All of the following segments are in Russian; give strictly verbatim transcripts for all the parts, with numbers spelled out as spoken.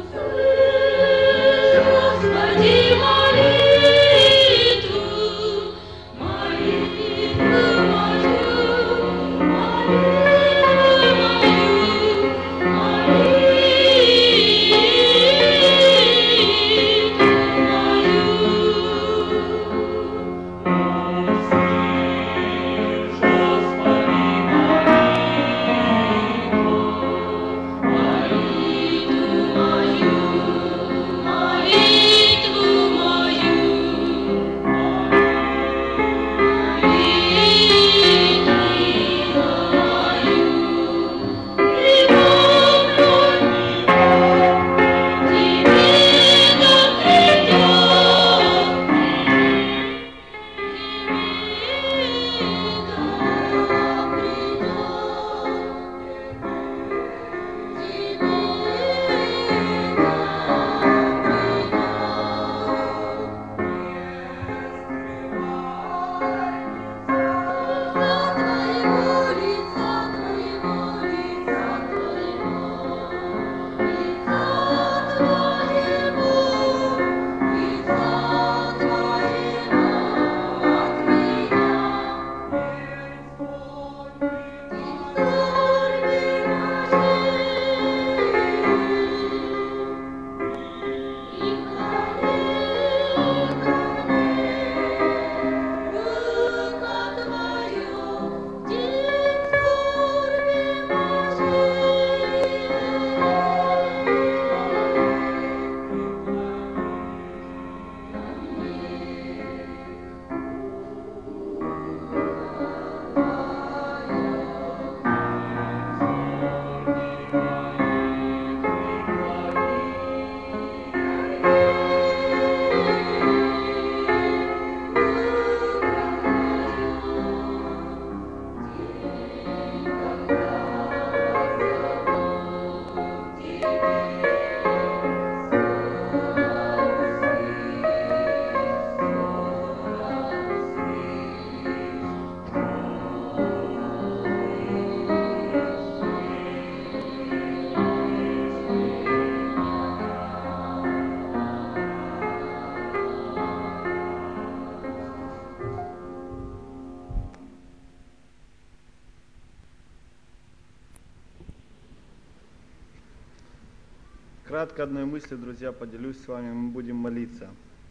Кратко одной мыслью, друзья, поделюсь с вами, мы будем молиться.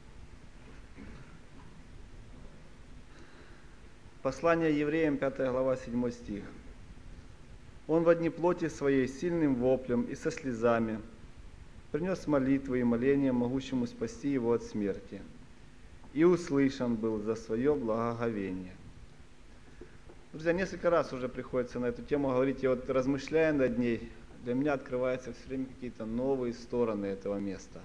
Послание евреям, пятая глава, седьмой стих. Он во дни плоти своей сильным воплем и со слезами принес молитвы и моления, могущему спасти его от смерти, и услышан был за свое благоговение. Друзья, несколько раз уже приходится на эту тему говорить, и вот размышляя над ней, для меня открываются все время какие-то новые стороны этого места.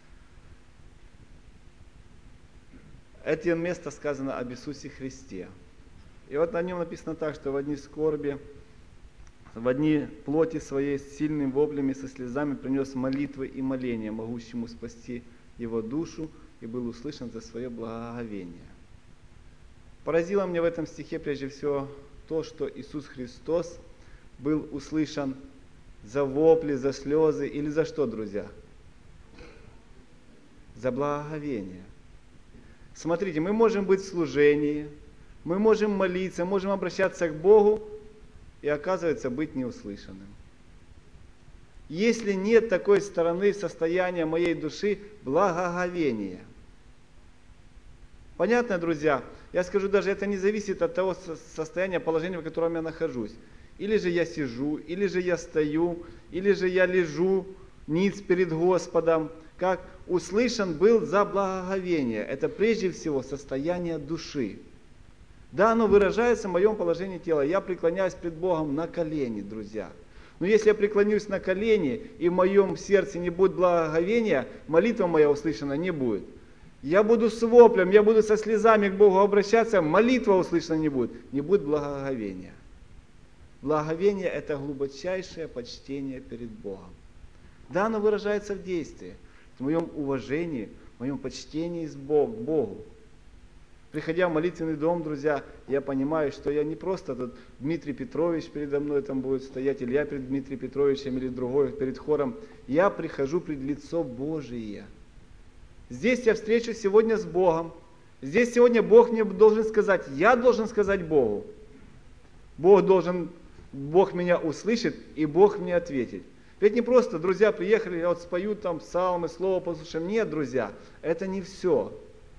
Это место сказано об Иисусе Христе. И вот на нем написано так, что в дни скорби, в дни плоти своей с сильным воплем и со слезами принес молитвы и моления, могущему спасти его душу, и был услышан за свое благоговение. Поразило меня в этом стихе прежде всего то, что Иисус Христос был услышан за вопли, за слезы или за что, друзья? За благоговение. Смотрите, мы можем быть в служении, мы можем молиться, можем обращаться к Богу и, оказывается, быть неуслышанным. Если нет такой стороны состояния моей души, благоговения. Понятно, друзья? Я скажу, даже это не зависит от того состояния, положения, в котором я нахожусь. Или же я сижу, или же я стою, или же я лежу ниц перед Господом. Как услышан был за благоговение. Это прежде всего состояние души. Да, оно выражается в моем положении тела. Я преклоняюсь пред Богом на колени, друзья. Но если я преклонюсь на колени, и в моем сердце не будет благоговения, молитва моя услышана не будет. Я буду с воплем, я буду со слезами к Богу обращаться, молитва услышана не будет. Не будет благоговения. Благоговение – это глубочайшее почтение перед Богом. Да, оно выражается в действии, в моем уважении, в моем почтении к Богу. Приходя в молитвенный дом, друзья, я понимаю, что я не просто тут Дмитрий Петрович передо мной там будет стоять, или я перед Дмитрием Петровичем, или другой перед хором. Я прихожу пред лицо Божие. Здесь я встречусь сегодня с Богом. Здесь сегодня Бог мне должен сказать, я должен сказать Богу. Бог должен, Бог меня услышит, и Бог мне ответит. Ведь не просто, друзья, приехали, я вот спою там псалмы, слово послушаем. Нет, друзья, это не все.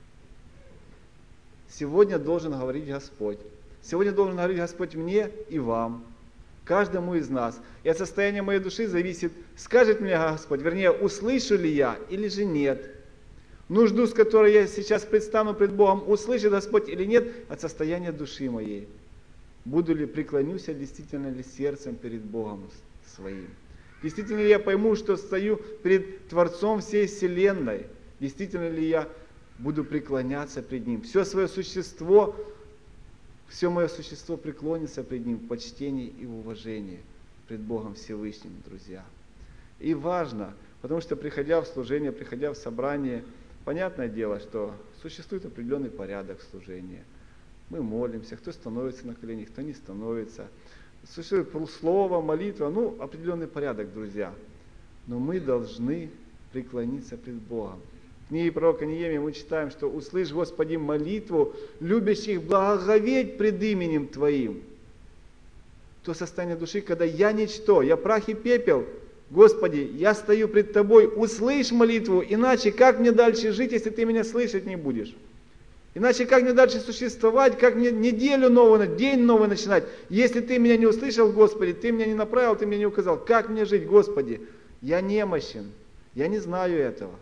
Сегодня должен говорить Господь. Сегодня должен говорить Господь мне и вам, каждому из нас. И от состояния моей души зависит, скажет мне Господь, вернее, услышу ли я или же нет. Нужду, с которой я сейчас предстану пред Богом, услышит Господь или нет, от состояния души моей. Буду ли, преклонюсь я действительно ли сердцем перед Богом своим. Действительно ли я пойму, что стою перед Творцом всей вселенной. Действительно ли я буду преклоняться пред Ним. Все свое существо, все мое существо преклонится пред Ним в почтении и в уважении пред Богом Всевышним, друзья. И важно, потому что приходя в служение, приходя в собрание, понятное дело, что существует определенный порядок служения. Мы молимся, кто становится на колени, кто не становится. Существует слово, молитва, ну, определенный порядок, друзья. Но мы должны преклониться пред Богом. В книге пророка Неемии мы читаем, что «Услышь, Господи, молитву любящих благоговеть пред именем Твоим». То состояние души, когда я ничто, я прах и пепел, Господи, я стою пред Тобой, услышь молитву, иначе как мне дальше жить, если Ты меня слышать не будешь? Иначе как мне дальше существовать, как мне неделю новую, день новый начинать, если Ты меня не услышал, Господи, Ты меня не направил, Ты меня не указал, как мне жить, Господи? Я немощен, я не знаю этого.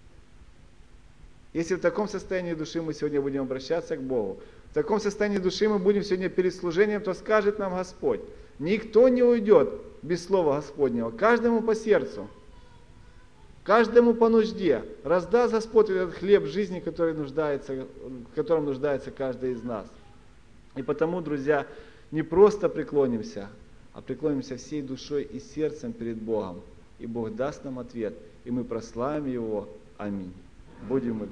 Если в таком состоянии души мы сегодня будем обращаться к Богу, в таком состоянии души мы будем сегодня перед служением, то скажет нам Господь, никто не уйдет без слова Господнего, каждому по сердцу, каждому по нужде. Раздаст Господь этот хлеб жизни, который нуждается, в котором нуждается каждый из нас. И потому, друзья, не просто преклонимся, а преклонимся всей душой и сердцем перед Богом. И Бог даст нам ответ, и мы прославим Его. Аминь. Будем молиться.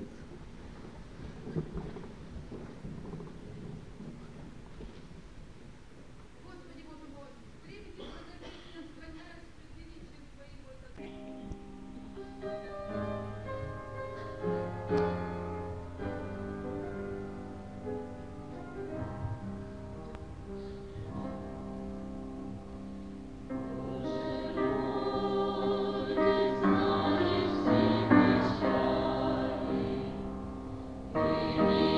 Amen.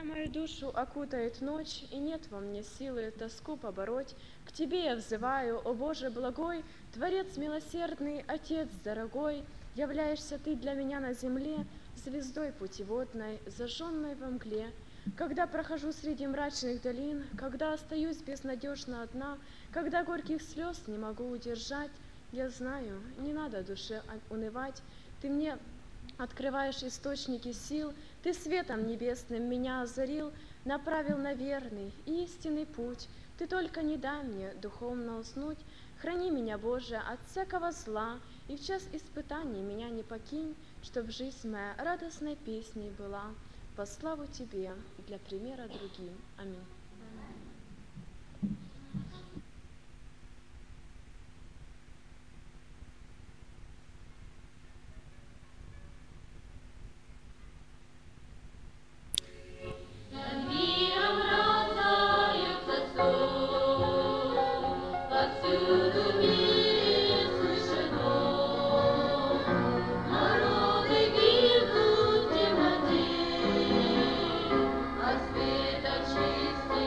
Когда мою душу окутает ночь, и нет во мне силы тоску побороть, к Тебе я взываю, о Боже благой, Творец милосердный, Отец дорогой, являешься Ты для меня на земле, звездой путеводной, зажженной во мгле. Когда прохожу среди мрачных долин, когда остаюсь безнадежно одна, когда горьких слез не могу удержать, я знаю, не надо душе унывать, Ты мне открываешь источники сил, Ты светом небесным меня озарил, направил на верный и истинный путь. Ты только не дай мне духовно уснуть, храни меня, Боже, от всякого зла, и в час испытаний меня не покинь, чтоб жизнь моя радостной песней была. Во славу Тебе, для примера другим. Аминь. Света чистит.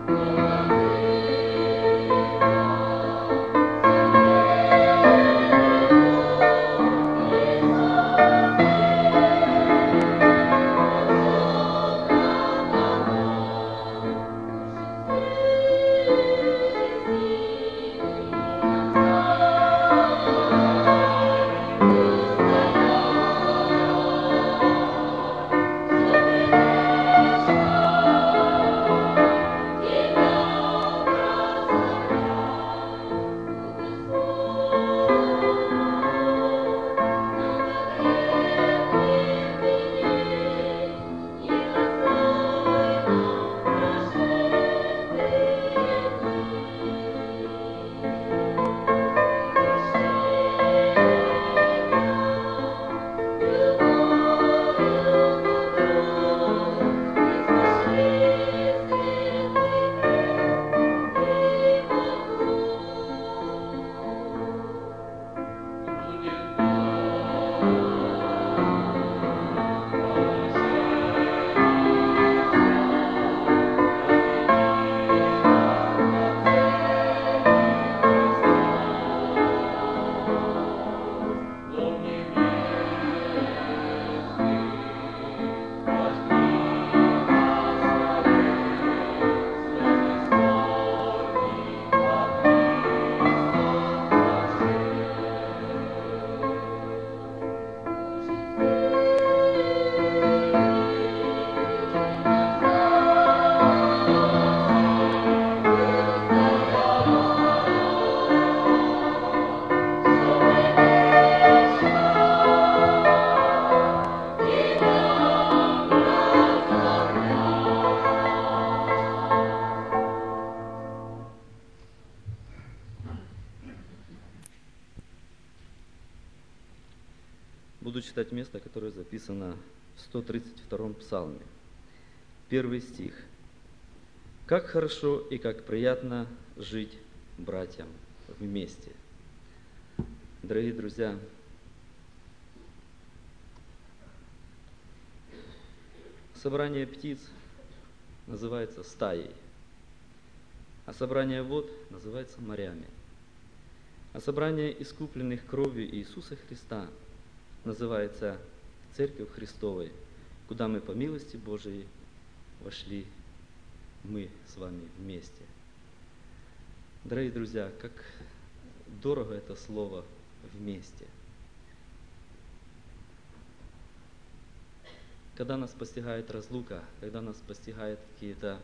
Буду читать место, которое записано в сто тридцать втором псалме. Первый стих. «Как хорошо и как приятно жить братьям вместе». Дорогие друзья, собрание птиц называется стаей, а собрание вод называется морями, а собрание искупленных кровью Иисуса Христа называется Церковь Христовой, куда мы по милости Божией вошли мы с вами вместе. Дорогие друзья, как дорого это слово «вместе». Когда нас постигает разлука, когда нас постигают какие-то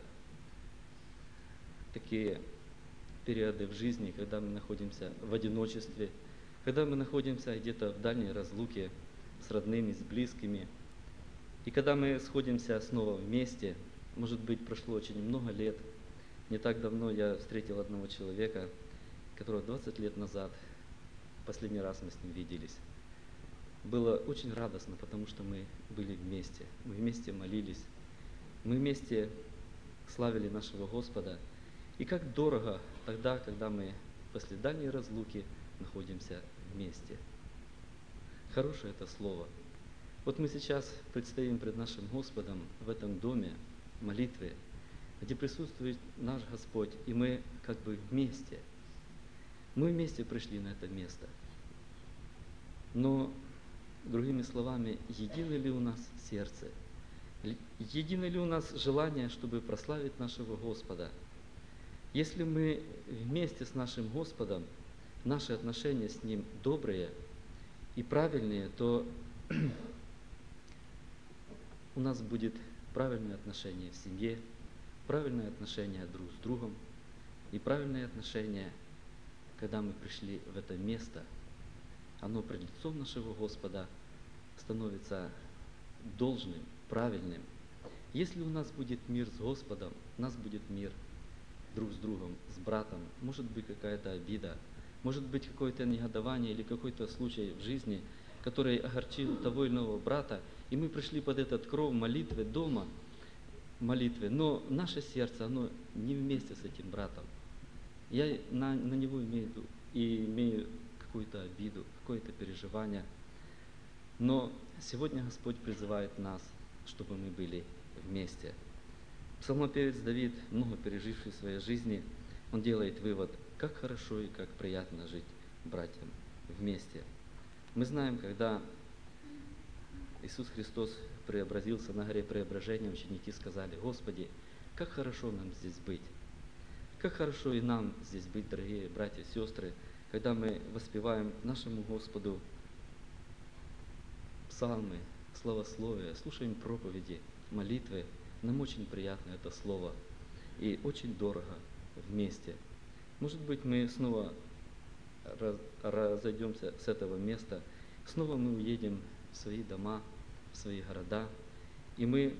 такие периоды в жизни, когда мы находимся в одиночестве, когда мы находимся где-то в дальней разлуке с родными, с близкими, и когда мы сходимся снова вместе, может быть, прошло очень много лет. Не так давно я встретил одного человека, которого двадцать лет назад, последний раз мы с ним виделись. Было очень радостно, потому что мы были вместе, мы вместе молились, мы вместе славили нашего Господа. И как дорого тогда, когда мы после дальней разлуки находимся вместе. Хорошее это слово. Вот мы сейчас предстоим пред нашим Господом в этом доме молитвы, где присутствует наш Господь, и мы как бы вместе. Мы вместе пришли на это место. Но, другими словами, едино ли у нас сердце? Едино ли у нас желание, чтобы прославить нашего Господа? Если мы вместе с нашим Господом, наши отношения с Ним добрые и правильные, то у нас будет правильное отношение в семье, правильное отношение друг с другом и правильное отношение, когда мы пришли в это место. Оно пред лицом нашего Господа становится должным, правильным. Если у нас будет мир с Господом, у нас будет мир друг с другом, с братом, может быть какая-то обида, может быть какое-то негодование или какой-то случай в жизни, который огорчил того или иного брата, и мы пришли под этот кров молитвы дома, молитвы, но наше сердце, оно не вместе с этим братом. Я на, на него имею, и имею какую-то обиду, какое-то переживание. Но сегодня Господь призывает нас, чтобы мы были вместе. Псалмопевец Давид, много переживший в своей жизни, он делает вывод, как хорошо и как приятно жить братьям вместе. Мы знаем, когда Иисус Христос преобразился на горе Преображения, ученики сказали: Господи, как хорошо нам здесь быть. Как хорошо и нам здесь быть, дорогие братья и сестры, когда мы воспеваем нашему Господу псалмы, славословия, слушаем проповеди, молитвы. Нам очень приятно это слово и очень дорого вместе. Может быть, мы снова раз, разойдемся с этого места, снова мы уедем в свои дома, в свои города, и мы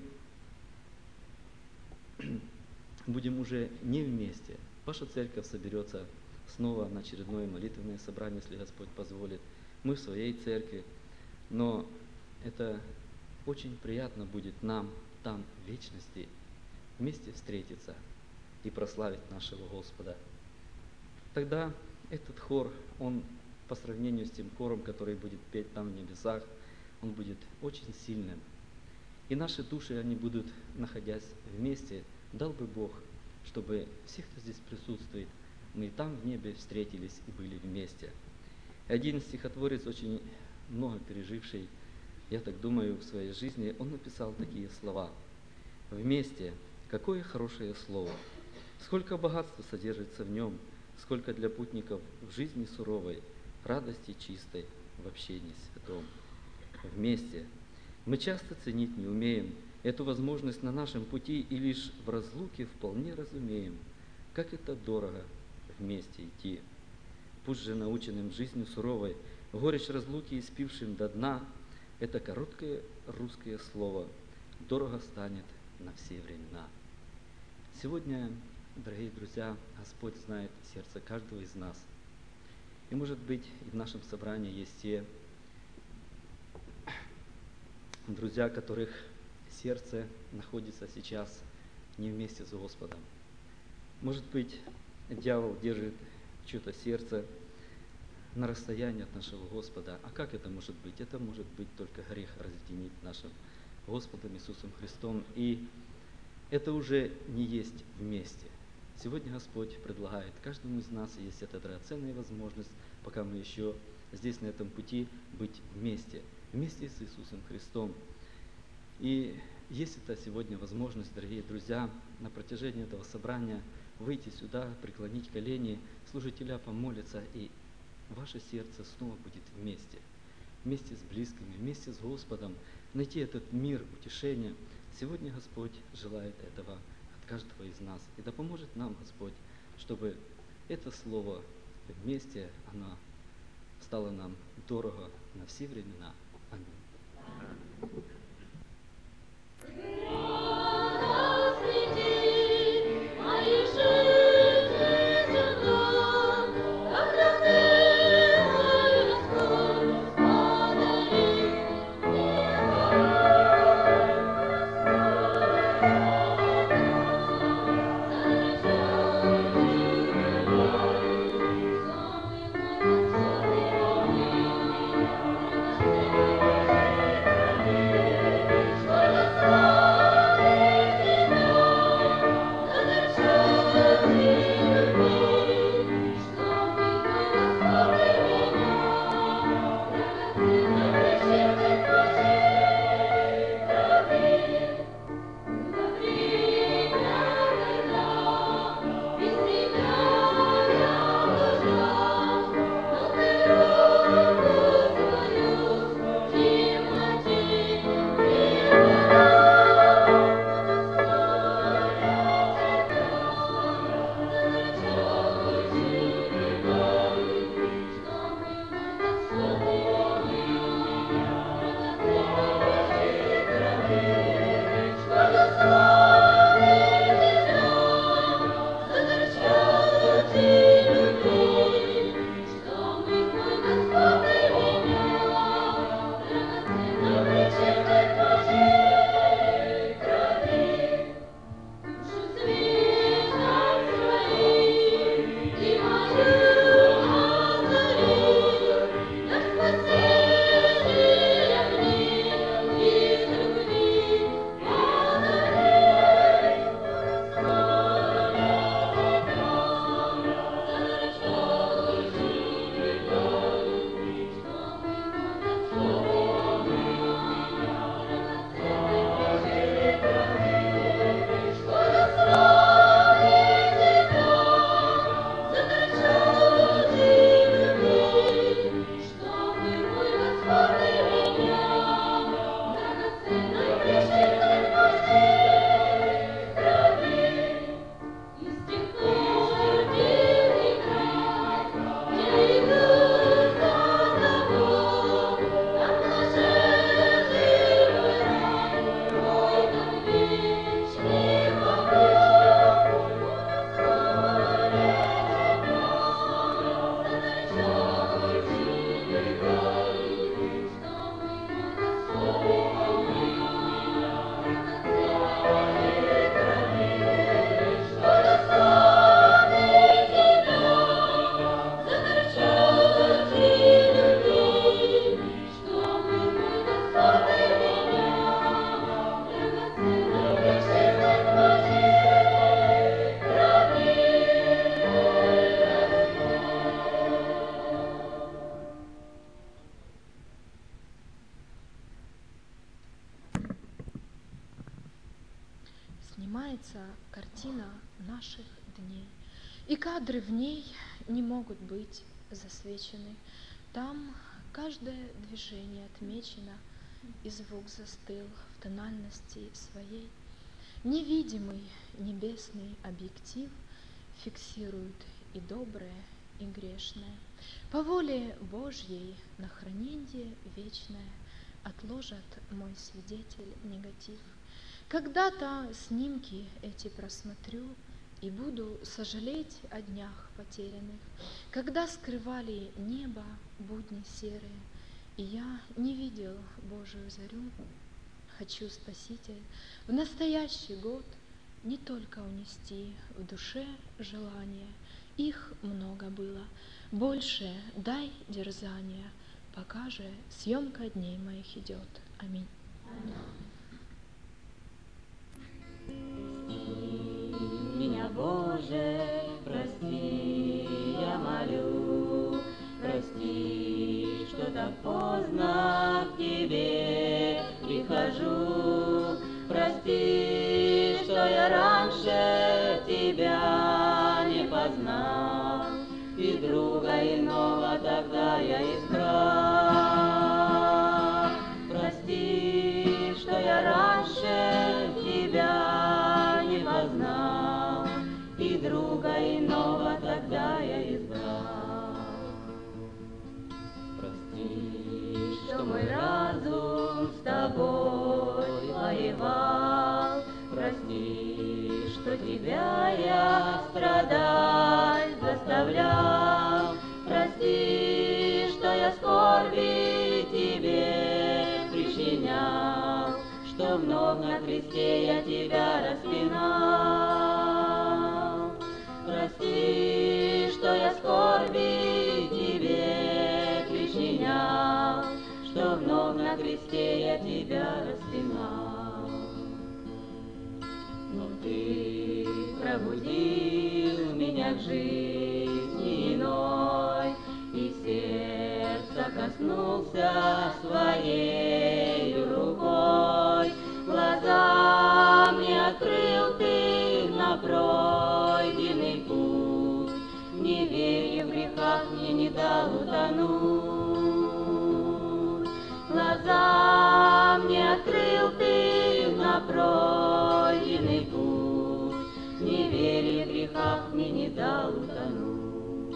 будем уже не вместе. Ваша церковь соберется снова на очередное молитвенное собрание, если Господь позволит. Мы в своей церкви, но это очень приятно будет нам там в вечности вместе встретиться и прославить нашего Господа. Тогда этот хор, он по сравнению с тем хором, который будет петь там в небесах, он будет очень сильным. И наши души, они будут, находясь вместе, дал бы Бог, чтобы все, кто здесь присутствует, мы и там в небе встретились и были вместе. И один стихотворец, очень много переживший, я так думаю, в своей жизни, он написал такие слова: «Вместе, какое хорошее слово, сколько богатства содержится в нем, сколько для путников в жизни суровой, радости чистой в общении святом. Вместе мы часто ценить не умеем эту возможность на нашем пути и лишь в разлуке вполне разумеем, как это дорого вместе идти. Пусть же наученным жизнью суровой, горечь разлуки испившим до дна, это короткое русское слово дорого станет на все времена». Сегодня, дорогие друзья, Господь знает сердце каждого из нас. И, может быть, и в нашем собрании есть те друзья, которых сердце находится сейчас не вместе с Господом. Может быть, дьявол держит чье-то сердце на расстоянии от нашего Господа. А как это может быть? Это может быть только грех разъединить нашим Господом Иисусом Христом. И это уже не есть вместе. Сегодня Господь предлагает каждому из нас, и есть эта драгоценная возможность, пока мы еще здесь, на этом пути, быть вместе, вместе с Иисусом Христом. И есть это сегодня возможность, дорогие друзья, на протяжении этого собрания выйти сюда, преклонить колени, служителя помолиться, и ваше сердце снова будет вместе, вместе с близкими, вместе с Господом, найти этот мир, утешение. Сегодня Господь желает этого от каждого из нас. И да поможет нам Господь, чтобы это слово вместе, оно стало нам дорого на все времена. Аминь. Thank you. картина наших дней, и кадры в ней не могут быть засвечены. Там каждое движение отмечено, и звук застыл в тональности своей. Невидимый небесный объектив фиксирует и доброе, и грешное. По воле Божьей на храненье вечное отложат мой свидетель негатив. Когда-то снимки эти просмотрю и буду сожалеть о днях потерянных, когда скрывали небо будни серые, и я не видел Божию зарю. Хочу, Спаситель, в настоящий год не только унести в душе желания, их много было, больше дай дерзания, пока же съемка дней моих идет. Аминь. Меня, Боже, прости, я молю, прости, что так поздно к Тебе прихожу, прости, что я раньше Тебя не познал, и друга иного тогда я избрал. Прости, что я раньше Тебя не познал, и друга иного тогда я избрал. Прости, что мой разум с Тобой воевал, прости, что Тебя я страдать заставлял, прости, что я скорби Тебе причинял, что вновь на кресте я Тебя распинал. Прости, что я скорби Тебе причинял, что вновь на кресте я Тебя распинал. Но Ты пробудил меня к жизни иной, и сердце коснулся своей рукой. Глаза мне открыл Ты на пройденный путь, в неверии, в грехах мне не дал утонуть. Глаза мне открыл Ты на пройденный путь, в неверии, в грехах мне не дал утонуть.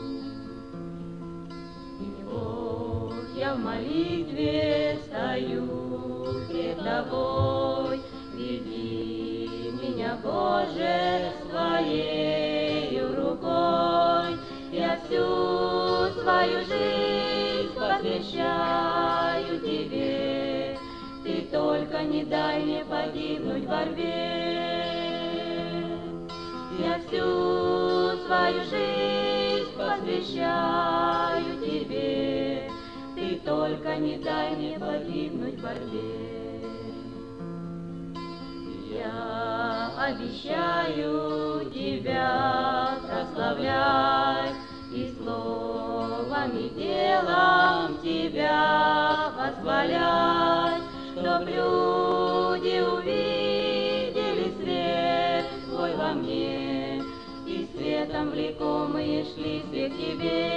И вот я в молитве стою пред Тобой, веди меня, Боже, своею рукой. Я всю свою жизнь посвящаю Тебе, Ты только не дай мне погибнуть в борьбе. Я всю свою жизнь посвящаю Тебе, Ты только не дай мне погибнуть в борьбе. Я обещаю Тебя прославлять и словом, и делом Тебя восхвалять, чтоб люди увидели свет Твой во мне, и светом влекомые шли свет Тебе.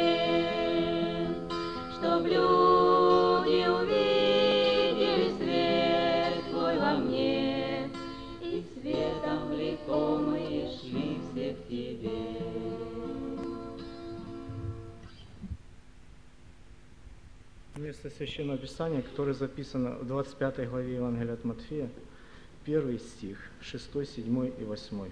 Чтоб люди увидели свет Твой во мне, и светом влекомые шли все к Тебе. Место Священного Писания, которое записано в двадцать пятой главе Евангелия от Матфея, первый стих, шестой, седьмой и восьмой.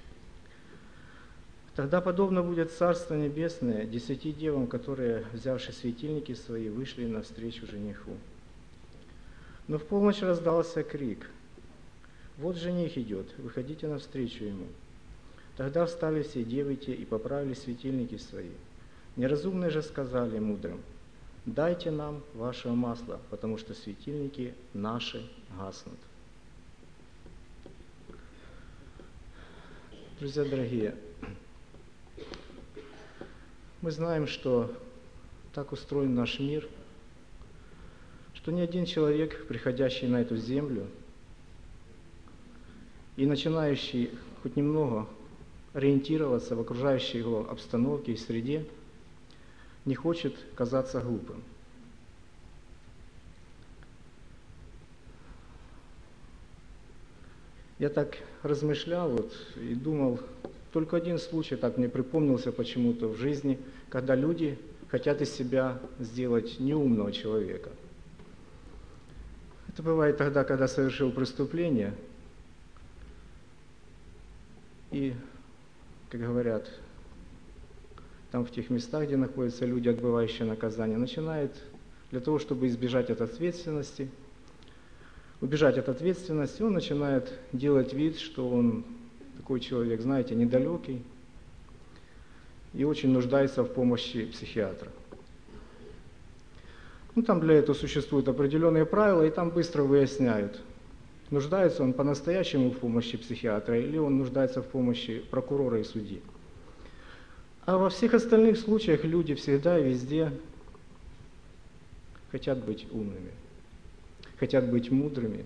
«Тогда подобно будет Царство Небесное десяти девам, которые, взявши светильники свои, вышли навстречу жениху. Но в полночь раздался крик: „Вот жених идет, выходите навстречу ему“. Тогда встали все девы те и поправили светильники свои. Неразумные же сказали мудрым: „Дайте нам вашего масла, потому что светильники наши гаснут“». Друзья дорогие, мы знаем, что так устроен наш мир, что ни один человек, приходящий на эту землю, и начинающий хоть немного ориентироваться в окружающей его обстановке и среде, не хочет казаться глупым. Я так размышлял вот, и думал, только один случай так мне припомнился почему-то в жизни, когда люди хотят из себя сделать неумного человека. Это бывает тогда, когда совершил преступление, и, как говорят, там в тех местах, где находятся люди, отбывающие наказание, начинает для того, чтобы избежать от ответственности, убежать от ответственности, он начинает делать вид, что он такой человек, знаете, недалекий и очень нуждается в помощи психиатра. Ну, там для этого существуют определенные правила, и там быстро выясняют, нуждается он по-настоящему в помощи психиатра или он нуждается в помощи прокурора и судьи. А во всех остальных случаях люди всегда и везде хотят быть умными, хотят быть мудрыми.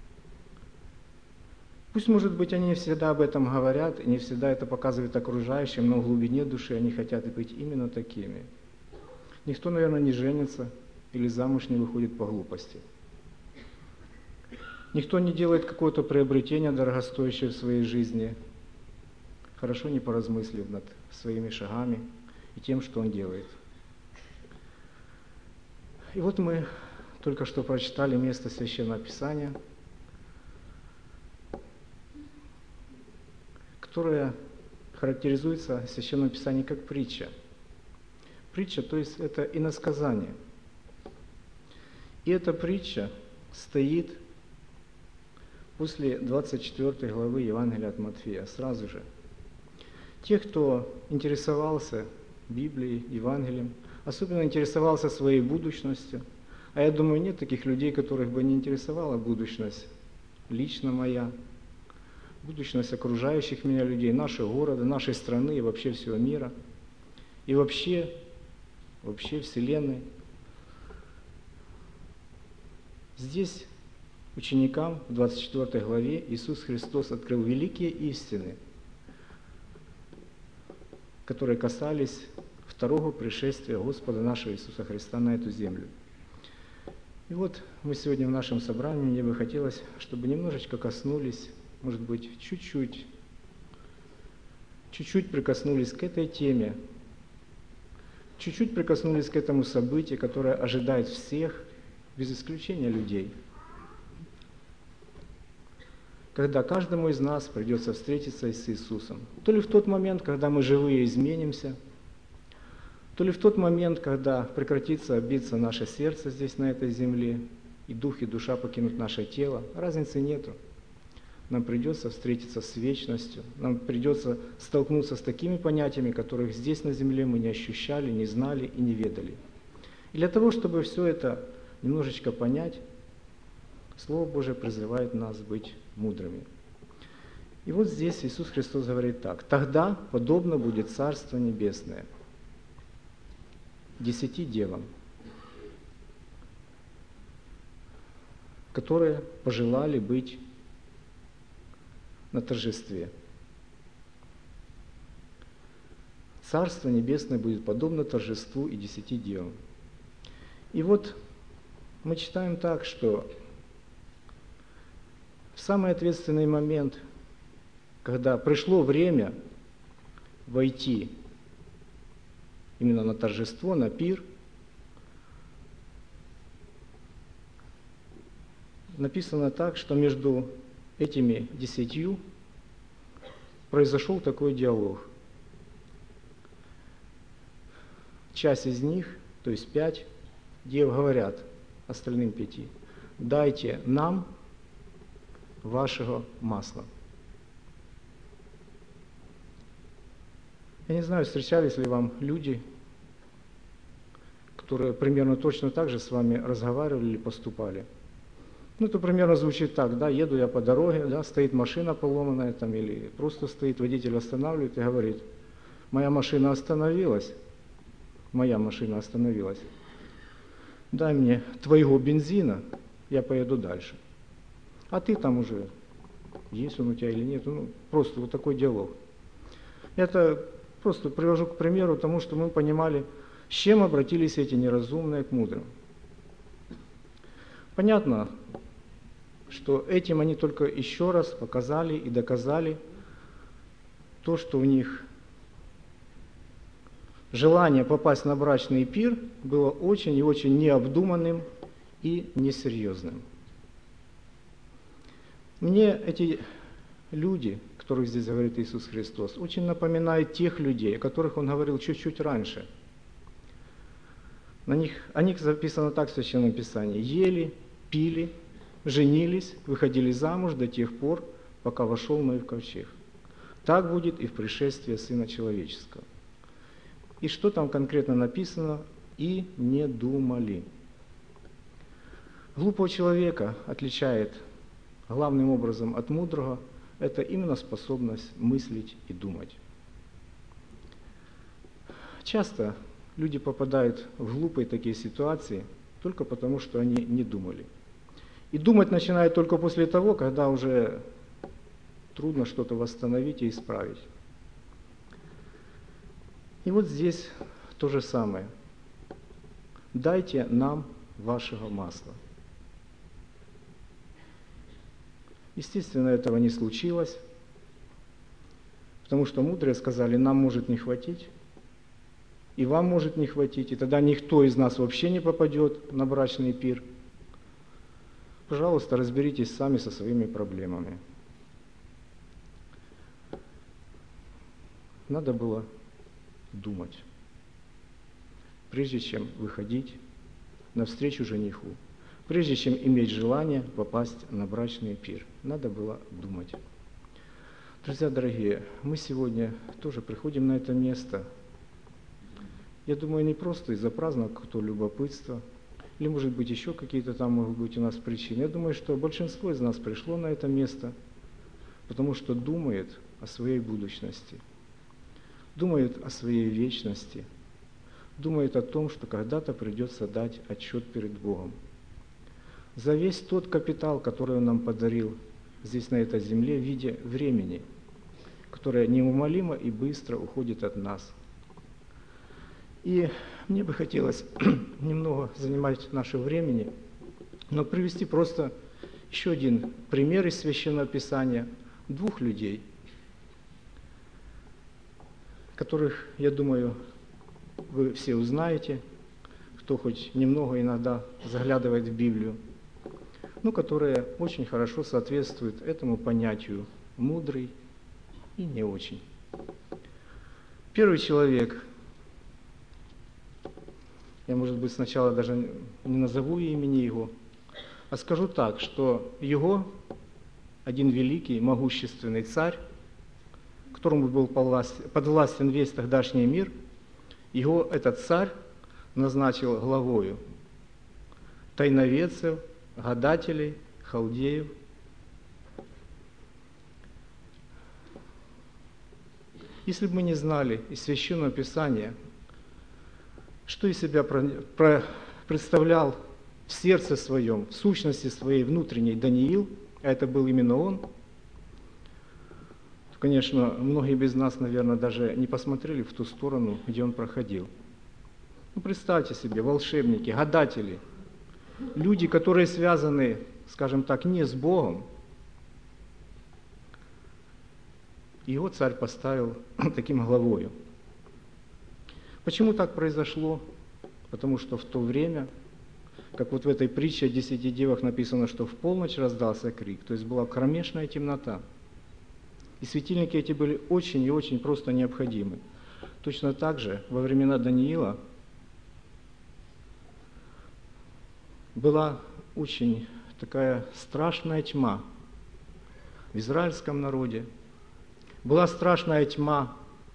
Пусть, может быть, они не всегда об этом говорят, и не всегда это показывают окружающим, но в глубине души они хотят быть именно такими. Никто, наверное, не женится или замуж не выходит по глупости. Никто не делает какое-то приобретение дорогостоящее в своей жизни, хорошо не поразмыслив над своими шагами и тем, что он делает. И вот мы только что прочитали место Священного Писания, которое характеризуется в Священном Писании как притча. Притча, то есть это иносказание. И эта притча стоит после двадцать четвёртой главы Евангелия от Матфея, сразу же. Те, кто интересовался Библией, Евангелием, особенно интересовался своей будущностью, а я думаю, нет таких людей, которых бы не интересовала будущность лично моя, будущность окружающих меня людей, нашего города, нашей страны и вообще всего мира, и вообще, вообще Вселенной. Здесь ученикам в двадцать четвёртой главе Иисус Христос открыл великие истины, которые касались второго пришествия Господа нашего Иисуса Христа на эту землю. И вот мы сегодня в нашем собрании, мне бы хотелось, чтобы немножечко коснулись, может быть, чуть-чуть, чуть-чуть прикоснулись к этой теме, чуть-чуть прикоснулись к этому событию, которое ожидает всех, без исключения людей. Когда каждому из нас придется встретиться с Иисусом. То ли в тот момент, когда мы живые изменимся, то ли в тот момент, когда прекратится биться наше сердце здесь, на этой земле, и дух и душа покинут наше тело, разницы нету. Нам придется встретиться с вечностью, нам придется столкнуться с такими понятиями, которых здесь на земле мы не ощущали, не знали и не ведали. И для того, чтобы все это немножечко понять, Слово Божие призывает нас быть мудрыми. И вот здесь Иисус Христос говорит так: «Тогда подобно будет Царство Небесное десяти девам, которые пожелали быть на торжестве. Царство Небесное будет подобно торжеству и десяти девам». И вот мы читаем так, что в самый ответственный момент, когда пришло время войти именно на торжество, на пир, написано так, что между этими десятью произошел такой диалог. Часть из них, то есть пять дев, говорят остальным пяти: «Дайте нам вашего масла». Я не знаю, встречались ли вам люди, которые примерно точно так же с вами разговаривали или поступали. Ну, это примерно звучит так: да, еду я по дороге, да, стоит машина поломанная там, или просто стоит, водитель останавливает и говорит: «Моя машина остановилась, моя машина остановилась, дай мне твоего бензина, я поеду дальше. А ты там уже есть он у тебя или нет. Ну, просто вот такой диалог. Это просто привожу к примеру тому, что мы понимали, с чем обратились эти неразумные к мудрым. Понятно, что этим они только еще раз показали и доказали то, что у них желание попасть на брачный пир было очень и очень необдуманным и несерьезным. Мне эти люди, о которых здесь говорит Иисус Христос, очень напоминают тех людей, о которых Он говорил чуть-чуть раньше. На них, о них записано так в Священном Писании: ели, пили, женились, выходили замуж до тех пор, пока вошел Ной в ковчег. Так будет и в пришествии Сына Человеческого. И что там конкретно написано? И не думали. Глупого человека отличает главным образом от мудрого – это именно способность мыслить и думать. Часто люди попадают в глупые такие ситуации только потому, что они не думали. И думать начинают только после того, когда уже трудно что-то восстановить и исправить. И вот здесь то же самое. Дайте нам вашего масла. Естественно, этого не случилось, потому что мудрые сказали, нам может не хватить, и вам может не хватить, и тогда никто из нас вообще не попадет на брачный пир. Пожалуйста, разберитесь сами со своими проблемами. Надо было думать, прежде чем выходить навстречу жениху, прежде чем иметь желание попасть на брачный пир. Надо было думать. Друзья дорогие, мы сегодня тоже приходим на это место. Я думаю, не просто из-за праздника какого-то любопытства, или, может быть, еще какие-то там могут быть у нас причины. Я думаю, что большинство из нас пришло на это место, потому что думает о своей будущности, думает о своей вечности, думает о том, что когда-то придется дать отчет перед Богом. За весь тот капитал, который Он нам подарил здесь, на этой земле, в виде времени, которое неумолимо и быстро уходит от нас. И мне бы хотелось немного занимать наше времени, но привести просто еще один пример из Священного Писания двух людей, которых, я думаю, вы все узнаете, кто хоть немного иногда заглядывает в Библию, но которые очень хорошо соответствуют этому понятию «мудрый» и «не очень». Первый человек, я, может быть, сначала даже не назову имени его, а скажу так, что его один великий, могущественный царь, которому был подвластен весь тогдашний мир, его этот царь назначил главою тайноведцев, гадателей, халдеев. Если бы мы не знали из Священного Писания, что из себя представлял в сердце своем, в сущности своей внутренней Даниил, а это был именно он, то, конечно, многие без нас, наверное, даже не посмотрели в ту сторону, где он проходил. Ну, представьте себе, волшебники, гадатели, люди, которые связаны, скажем так, не с Богом. Его царь поставил таким главою. Почему так произошло? Потому что в то время, как вот в этой притче о десяти девах написано, что в полночь раздался крик, то есть была кромешная темнота. И светильники эти были очень и очень просто необходимы. Точно так же во времена Даниила была очень такая страшная тьма в израильском народе. Была страшная тьма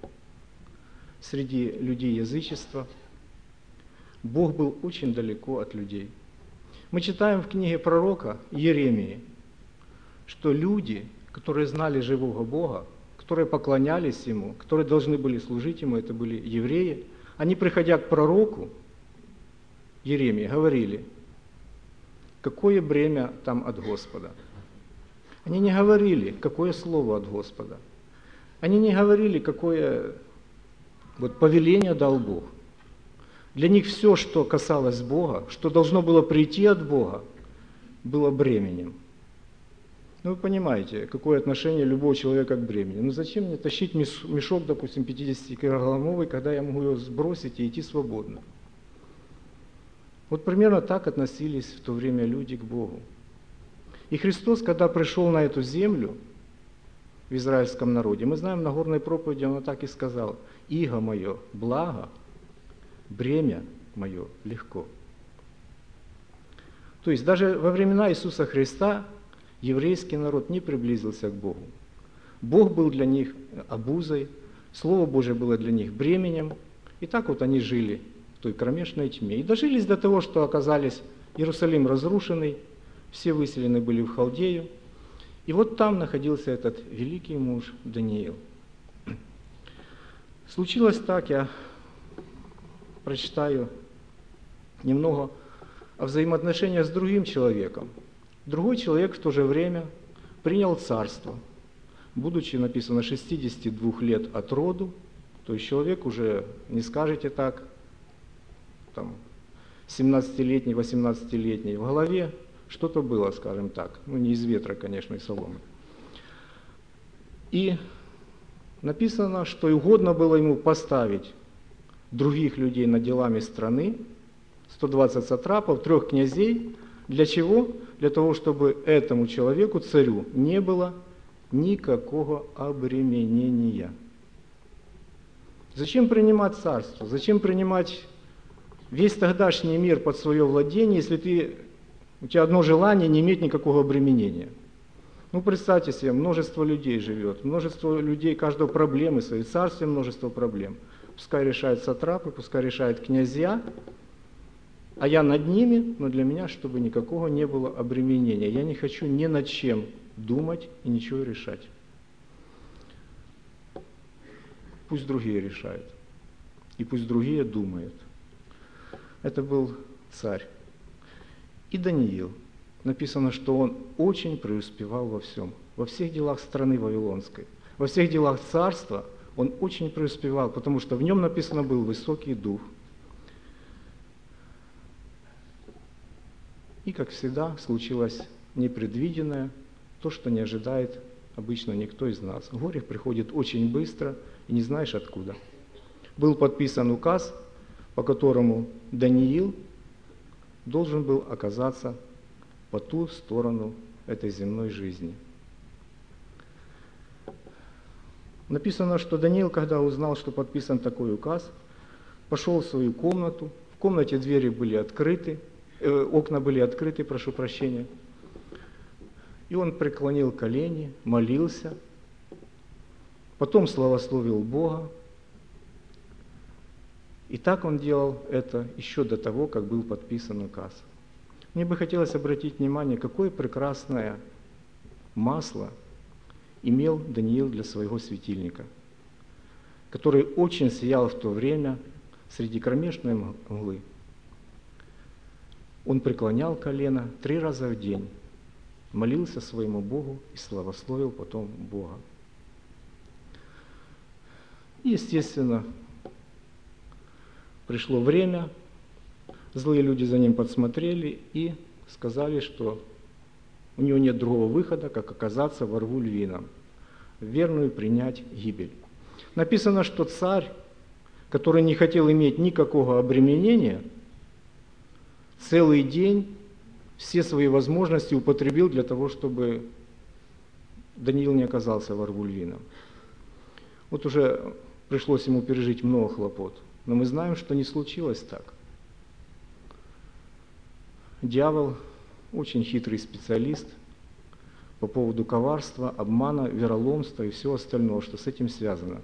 среди людей язычества. Бог был очень далеко от людей. Мы читаем в книге пророка Иеремии, что люди, которые знали живого Бога, которые поклонялись Ему, которые должны были служить Ему, это были евреи, они, приходя к пророку Иеремии, говорили, какое бремя там от Господа. Они не говорили, какое слово от Господа. Они не говорили, какое вот повеление дал Бог. Для них все, что касалось Бога, что должно было прийти от Бога, было бременем. Ну вы понимаете, какое отношение любого человека к бремени. Ну зачем мне тащить мешок, допустим, пятидесятикилограммовый, когда я могу его сбросить и идти свободно? Вот примерно так относились в то время люди к Богу. И Христос, когда пришел на эту землю в израильском народе, мы знаем, на горной проповеди Он так и сказал: «Иго мое благо, бремя мое легко». То есть даже во времена Иисуса Христа еврейский народ не приблизился к Богу. Бог был для них обузой, Слово Божие было для них бременем. И так вот они жили в той кромешной тьме. И дожились до того, что оказались Иерусалим разрушенный, все выселены были в Халдею. И вот там находился этот великий муж Даниил. Случилось так, я прочитаю немного о взаимоотношениях с другим человеком. Другой человек в то же время принял царство, будучи, написано, шестидесяти двух лет от роду, то есть человек уже, не скажете так, там, семнадцатилетний, восемнадцатилетний, в голове что-то было, скажем так, ну не из ветра, конечно, и соломы. И написано, что и угодно было ему поставить других людей над делами страны, сто двадцать сатрапов, трех князей. Для чего? Для того, чтобы этому человеку, царю, не было никакого обременения. Зачем принимать царство? Зачем принимать весь тогдашний мир под свое владение, если ты, у тебя одно желание не иметь никакого обременения? Ну, представьте себе, множество людей живет, множество людей, каждого проблемы свои, в царстве множество проблем. Пускай решают сатрапы, пускай решают князья, а я над ними, но для меня, чтобы никакого не было обременения. Я не хочу ни над чем думать и ничего решать. Пусть другие решают, и пусть другие думают. Это был царь. И Даниил. Написано, что он очень преуспевал во всем, во всех делах страны Вавилонской, во всех делах царства он очень преуспевал, потому что в нем написано был высокий дух. И, как всегда, случилось непредвиденное, то, что не ожидает обычно никто из нас. Горе приходит очень быстро, и не знаешь откуда. Был подписан указ, по которому Даниил должен был оказаться по ту сторону этой земной жизни. Написано, что Даниил, когда узнал, что подписан такой указ, пошел в свою комнату. В комнате двери были открыты, э, окна были открыты, прошу прощения. И он преклонил колени, молился, потом славословил Бога. И так он делал это еще до того, как был подписан указ. Мне бы хотелось обратить внимание, какое прекрасное масло имел Даниил для своего светильника, который очень сиял в то время среди кромешной мглы. Он преклонял колено три раза в день, молился своему Богу и славословил потом Бога. И, естественно, пришло время, злые люди за ним подсмотрели и сказали, что у него нет другого выхода, как оказаться во рву львином, верную принять гибель. Написано, что царь, который не хотел иметь никакого обременения, целый день все свои возможности употребил для того, чтобы Даниил не оказался во рву львином. Вот уже пришлось ему пережить много хлопот, но мы знаем, что не случилось так. Дьявол очень хитрый специалист по поводу коварства, обмана, вероломства и всего остального, что с этим связано.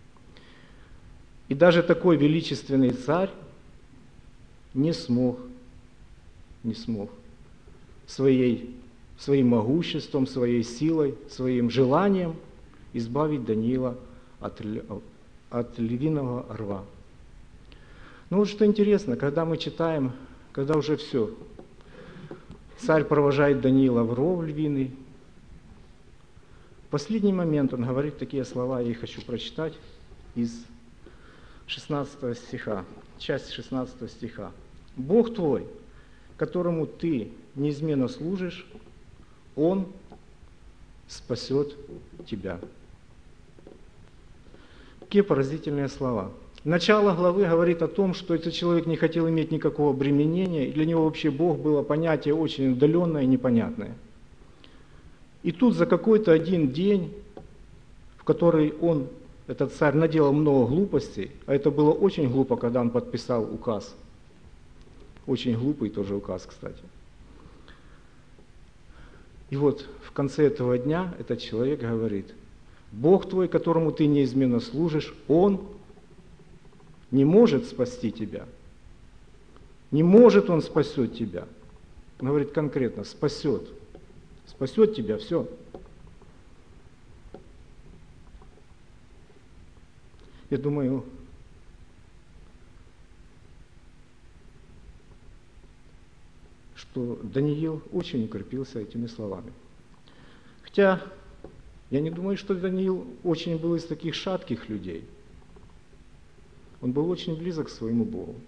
И даже такой величественный царь не смог, не смог своей, своим могуществом, своей силой, своим желанием избавить Даниила от, от львиного рва. Но вот что интересно, когда мы читаем, когда уже все, царь провожает Даниила в ров львиный, В последний момент он говорит такие слова, я их хочу прочитать из шестнадцатого стиха, часть шестнадцатого стиха. «Бог твой, которому ты неизменно служишь, Он спасет тебя». Какие поразительные слова. Начало главы говорит о том, что этот человек не хотел иметь никакого обременения, и для него вообще Бог было понятие очень удаленное и непонятное. И тут за какой-то один день, в который он, этот царь, наделал много глупостей, а это было очень глупо, когда он подписал указ. Очень глупый тоже указ, кстати. И вот в конце этого дня этот человек говорит: Бог твой, которому ты неизменно служишь, Он не может спасти тебя. Не может Он спасет тебя. Он говорит конкретно: спасет. Спасет тебя, все. Я думаю, что Даниил очень укрепился этими словами. Хотя я не думаю, что Даниил очень был из таких шатких людей. Он был очень близок к своему Богу.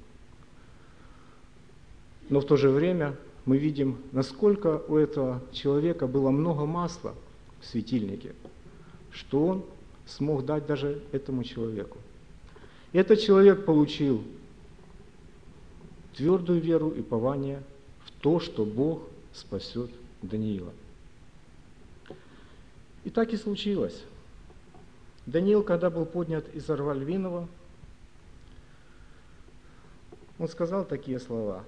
Но в то же время мы видим, насколько у этого человека было много масла в светильнике, что он смог дать даже этому человеку. И этот человек получил твердую веру и упование в то, что Бог спасет Даниила. И так и случилось. Даниил, когда был поднят из рва львиного, он сказал такие слова: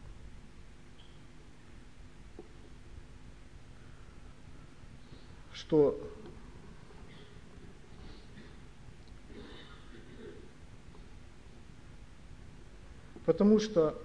что потому что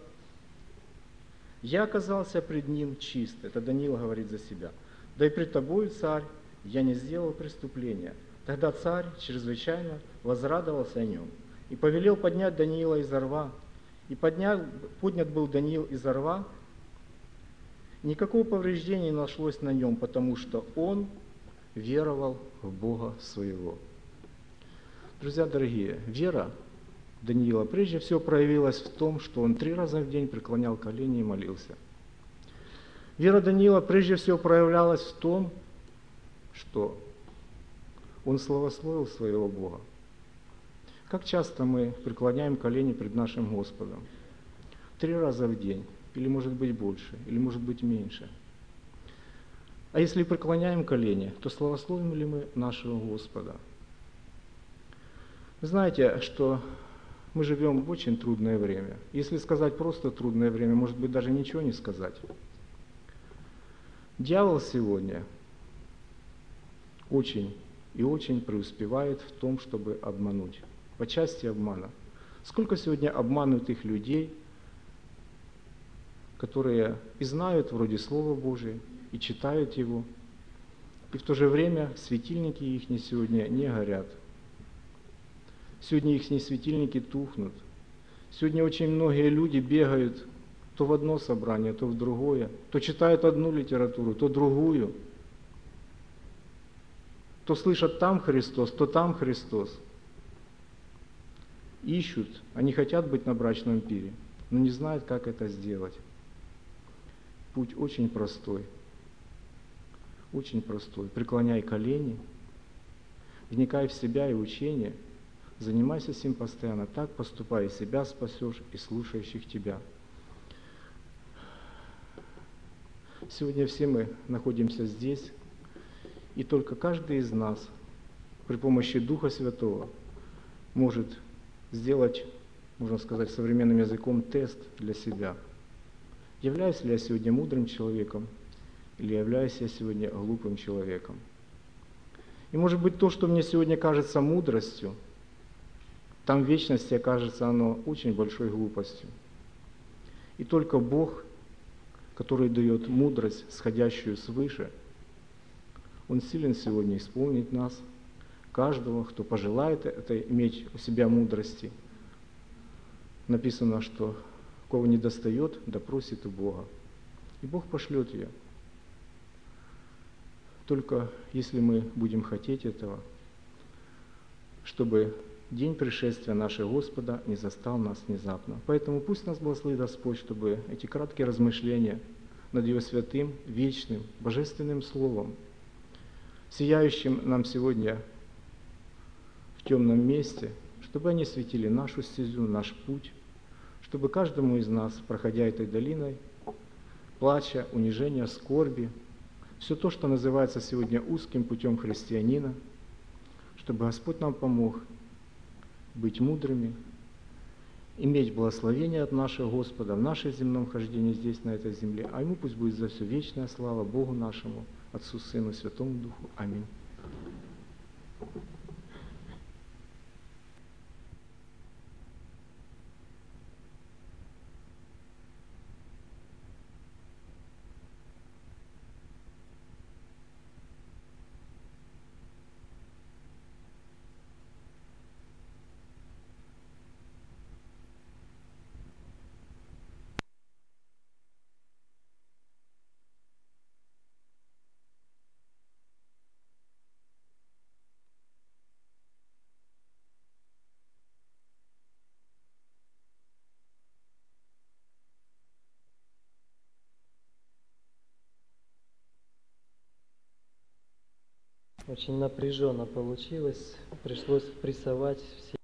я оказался пред ним чист. Это Даниил говорит за себя. Да и пред тобою, царь, я не сделал преступления. Тогда царь чрезвычайно возрадовался о нем и повелел поднять Даниила из рва. И поднял, поднят был Даниил из рва. Никакого повреждения не нашлось на нем, потому что он веровал в Бога своего. Друзья дорогие, вера Даниила прежде всего проявилась в том, что он три раза в день преклонял колени и молился. Вера Даниила прежде всего проявлялась в том, что он славословил своего Бога. Как часто мы преклоняем колени пред нашим Господом? Три раза в день, или может быть больше, или может быть меньше. А если преклоняем колени, то славословим ли мы нашего Господа? Вы знаете, что мы живем в очень трудное время. Если сказать просто трудное время, может быть, даже ничего не сказать. Дьявол сегодня очень и очень преуспевает в том, чтобы обмануть. По части обмана. Сколько сегодня обманутых людей, которые и знают вроде Слова Божие, и читают его, и в то же время светильники их сегодня не горят. Сегодня их светильники тухнут. Сегодня очень многие люди бегают то в одно собрание, то в другое, то читают одну литературу, то другую, то слышат там Христос, то там Христос. Ищут, они хотят быть на брачном пире, но не знают, как это сделать. Путь очень простой, очень простой. Преклоняй колени, вникай в себя и учение, занимайся сим постоянно. Так поступай, и себя спасешь, и слушающих тебя. Сегодня все мы находимся здесь, и только каждый из нас при помощи Духа Святого может сделать, можно сказать современным языком, тест для себя. Являюсь ли я сегодня мудрым человеком или являюсь я сегодня глупым человеком? И может быть то, что мне сегодня кажется мудростью, там в вечности окажется оно очень большой глупостью. И только Бог, который дает мудрость, сходящую свыше, Он силен сегодня исполнить нас, каждого, кто пожелает это иметь у себя мудрости. Написано, что кого не достает, да просит у Бога. И Бог пошлет ее. только если мы будем хотеть этого, чтобы день пришествия нашего Господа не застал нас внезапно. Поэтому пусть нас благословит Господь, чтобы эти краткие размышления над Его святым, вечным, божественным Словом, сияющим нам сегодня в темном месте, чтобы они светили нашу стезю, наш путь, чтобы каждому из нас, проходя этой долиной, плача, унижения, скорби, все то, что называется сегодня узким путем христианина, чтобы Господь нам помог быть мудрыми, иметь благословение от нашего Господа в нашем земном хождении здесь, на этой земле, а Ему пусть будет за все вечная слава Богу нашему, Отцу, Сыну, Святому Духу. Аминь. Очень напряженно получилось, пришлось прессовать все.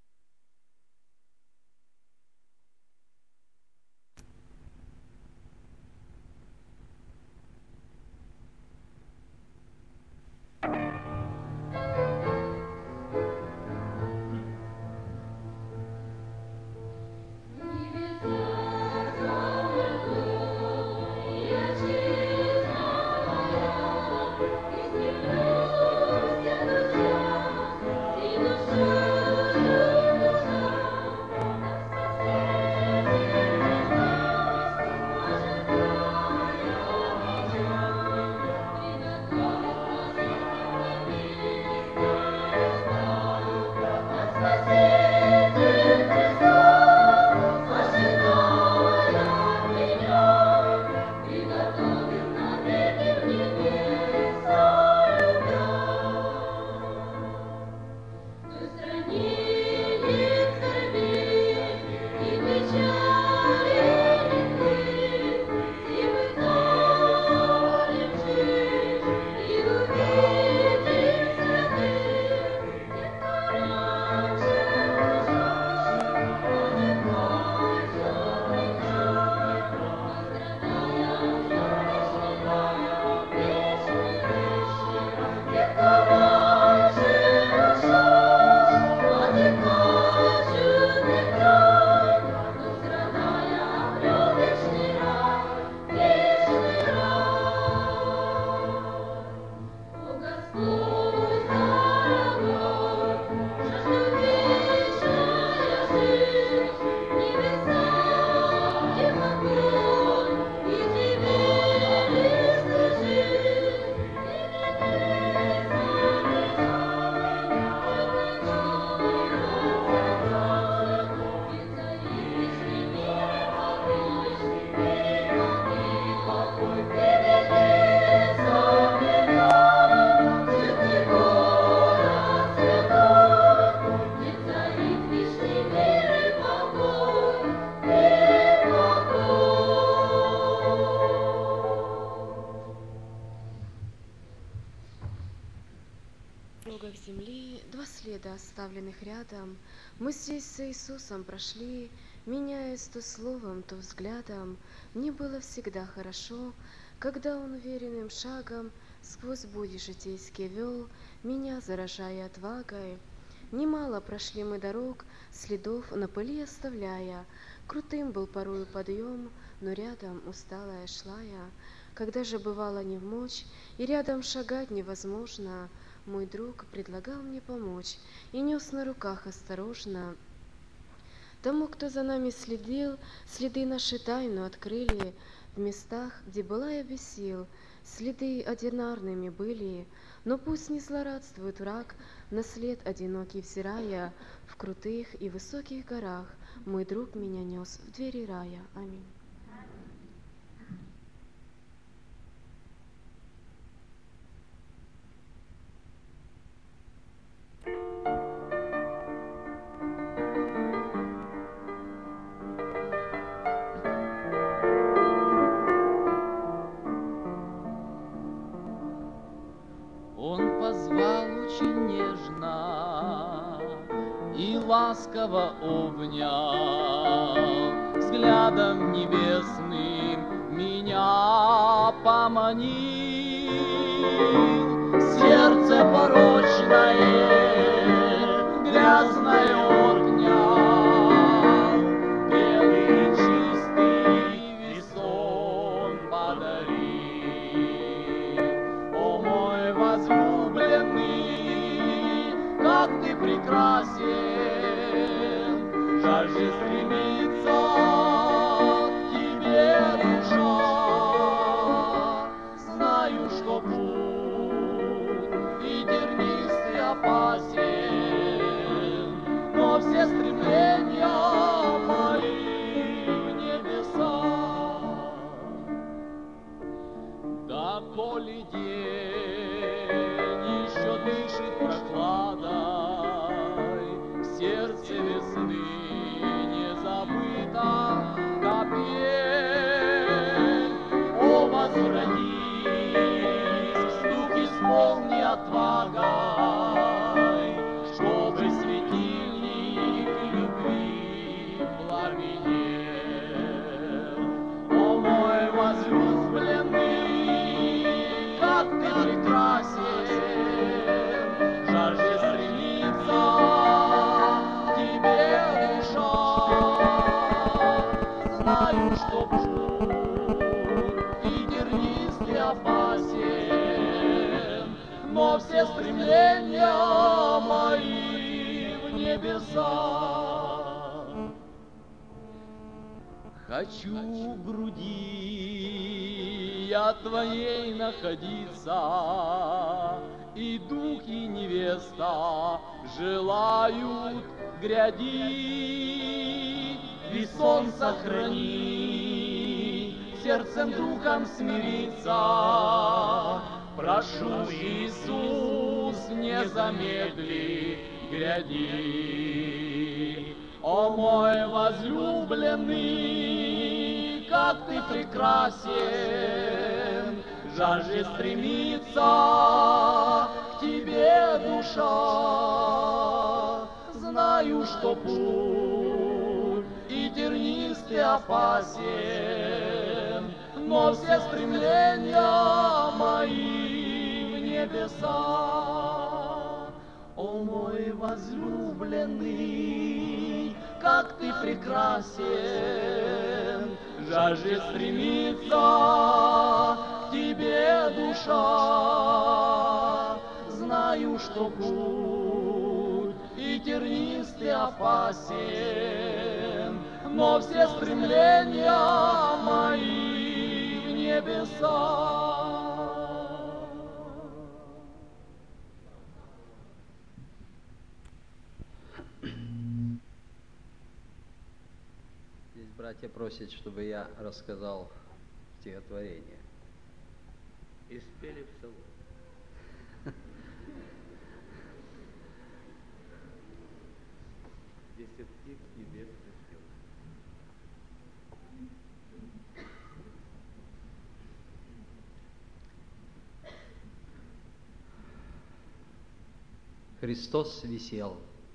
Дорогах земли, два следа, оставленных рядом, мы здесь с Иисусом прошли, меняясь то словом, то взглядом. Мне было всегда хорошо, когда Он уверенным шагом сквозь бури житейские вел, меня заражая отвагой. Немало прошли мы дорог, следов на пыли оставляя. Крутым был порою подъем, но рядом усталая шла я. Когда же бывало невмочь, и рядом шагать невозможно, мой друг предлагал мне помочь и нес на руках осторожно. Тому, кто за нами следил, следы наши тайну открыли. В местах, где была я без сил, следы одинарными были. Но пусть не злорадствует враг, на след одинокий взирая. В крутых и высоких горах мой друг меня нес в двери рая. Аминь. ласково обнял, взглядом небесным меня поманил. Сердце порочное, грязное отнял, белый чистый весон подарил. О мой возлюбленный, как ты прекрасен, жажде стремится к тебе душа. Знаю, что путь и тернист и опасен, но все стремления мои в небеса. Доколе день еще дышит прохладой, в сердце весны не забыта капель. О, возвратись, дух исполни отвагой, чтобы светильник любви пламенел. О, мой возлюбленный, как ты прекрасен, жажде стремится к тебе душа. Знаю, что путь и тернист и опасен, но все стремления мои в небеса. Хочу в груди я твоей находиться, и дух, и невеста желают гряди. Весон сохрани, сердцем духом смириться. Прошу, Иисус, не замедли, гряди. О, мой возлюбленный, как ты прекрасен, жажде стремится к тебе душа. Знаю, что путь и тернист и опасен, но все стремления мои в небеса. О, мой возлюбленный, как ты прекрасен, жажде стремится к тебе душа. Знаю, что путь и тернист и опасен, но все стремления мои в небеса. Здесь братья просят, чтобы я рассказал стихотворение. И спели псалом. Десять птиц небесных пел. Христос висел.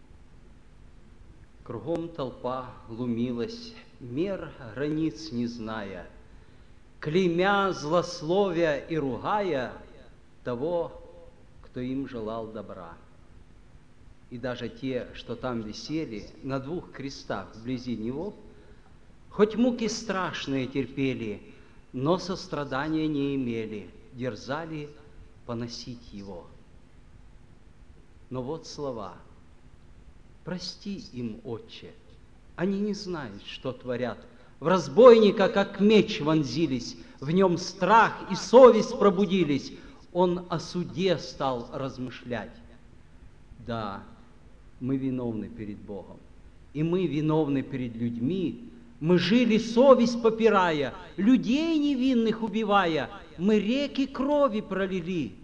Кругом толпа глумилась, мер границ не зная, клеймя, злословия и ругая того, кто им желал добра. И даже те, что там висели на двух крестах вблизи Него, хоть муки страшные терпели, но сострадания не имели, дерзали поносить Его. Но вот слова: «Прости им, Отче, они не знают, что творят. В разбойника, как меч, вонзились, в нем страх и совесть пробудились. Он о суде стал размышлять». Да, мы виновны перед Богом, и мы виновны перед людьми. Мы жили, совесть попирая, людей невинных убивая, мы реки крови пролили.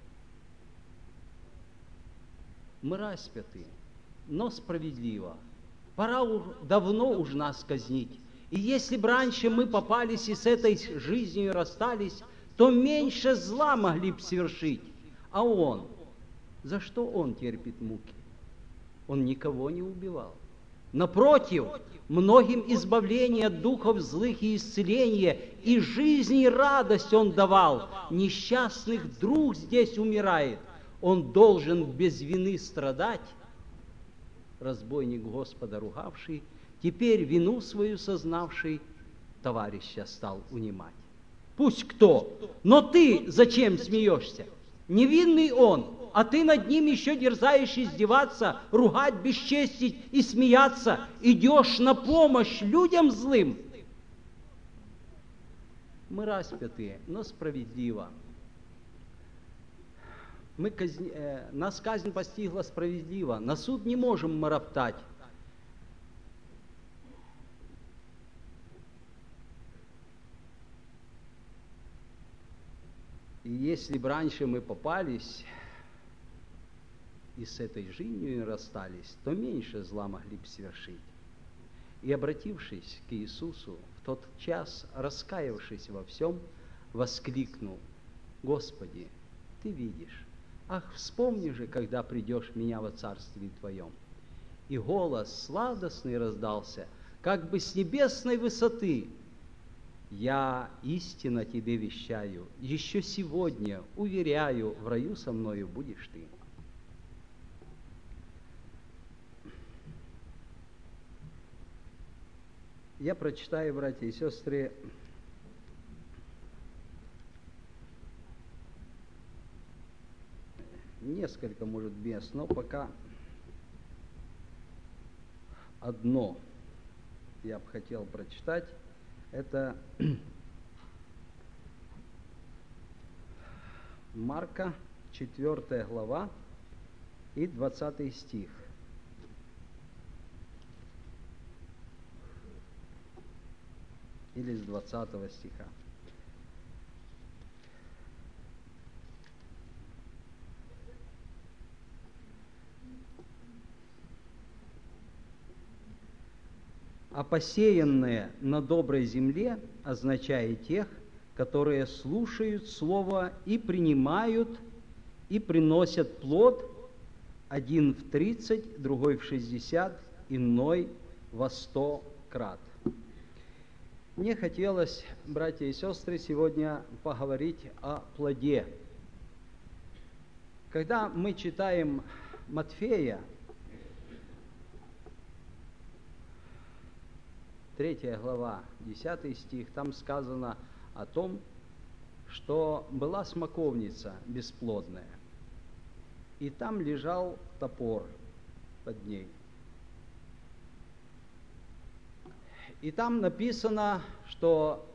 Мы распяты, но справедливо. Пора уж, давно уж нас казнить. И если бы раньше мы попались и с этой жизнью расстались, то меньше зла могли бы совершить. А он, за что он терпит муки? Он никого не убивал, Напротив, многим избавление от духов злых и исцеление, и жизнь, и радость Он давал. Несчастных друг здесь умирает. Он должен без вины страдать. Разбойник Господа ругавший, теперь вину свою сознавший, товарища стал унимать. Пусть кто, но ты зачем смеешься? Невинный он, а ты над ним еще дерзаешь издеваться, ругать, бесчестить и смеяться. Идешь на помощь людям злым. Мы распятые, но справедливо. Мы казни, э, нас казнь постигла справедливо. На суд не можем мы роптать. И если бы раньше мы попались и с этой жизнью не расстались, то меньше зла могли бы совершить. И, обратившись к Иисусу, в тот час, раскаявшись во всем, воскликнул: «Господи, Ты видишь, ах, вспомни же, когда придешь меня во Царстве Твоем». И голос сладостный раздался, как бы с небесной высоты: «Я истинно тебе вещаю, еще сегодня, уверяю, в раю со мною будешь ты». Я прочитаю, братья и сестры, несколько, может, мест, но пока одно я бы хотел прочитать. Это Марка, четвёртая глава и двадцатый стих. Или с двадцатого стиха. А посеянные на доброй земле означает тех, которые слушают Слово и принимают, и приносят плод, один в тридцать, другой в шестьдесят, иной во сто крат. Мне хотелось, братья и сестры, сегодня поговорить о плоде. Когда мы читаем Матфея, третья глава, десятый стих, там сказано о том, что была смоковница бесплодная, и там лежал топор под ней. И там написано, что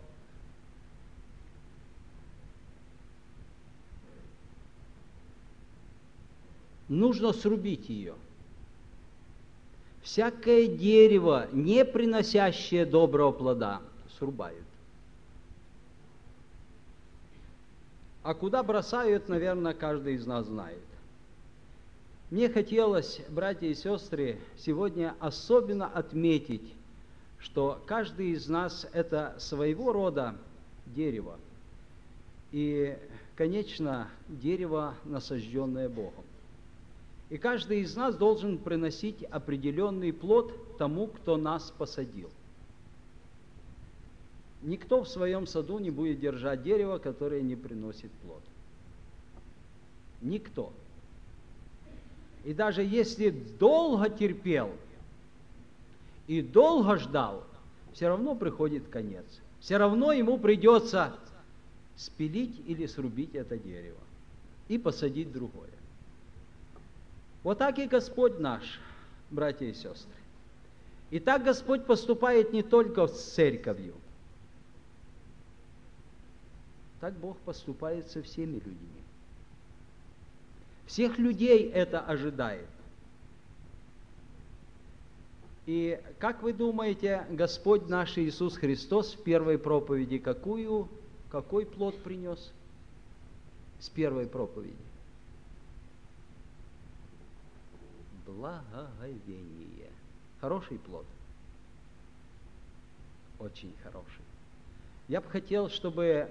нужно срубить ее. Всякое дерево, не приносящее доброго плода, срубают. А куда бросают, наверное, каждый из нас знает. Мне хотелось, братья и сестры, сегодня особенно отметить, что каждый из нас – это своего рода дерево. И, конечно, дерево, насажденное Богом. И каждый из нас должен приносить определенный плод тому, кто нас посадил. Никто в своем саду не будет держать дерево, которое не приносит плод. Никто. И даже если долго терпел и долго ждал, все равно приходит конец. Все равно ему придется спилить или срубить это дерево и посадить другое. Вот так и Господь наш, братья и сестры. И так Господь поступает не только с церковью. Так Бог поступает со всеми людьми. Всех людей это ожидает. И как вы думаете, Господь наш Иисус Христос в первой проповеди какую, какой плод принес? С первой проповеди. Благоговение. Хороший плод. Очень хороший. Я бы хотел, чтобы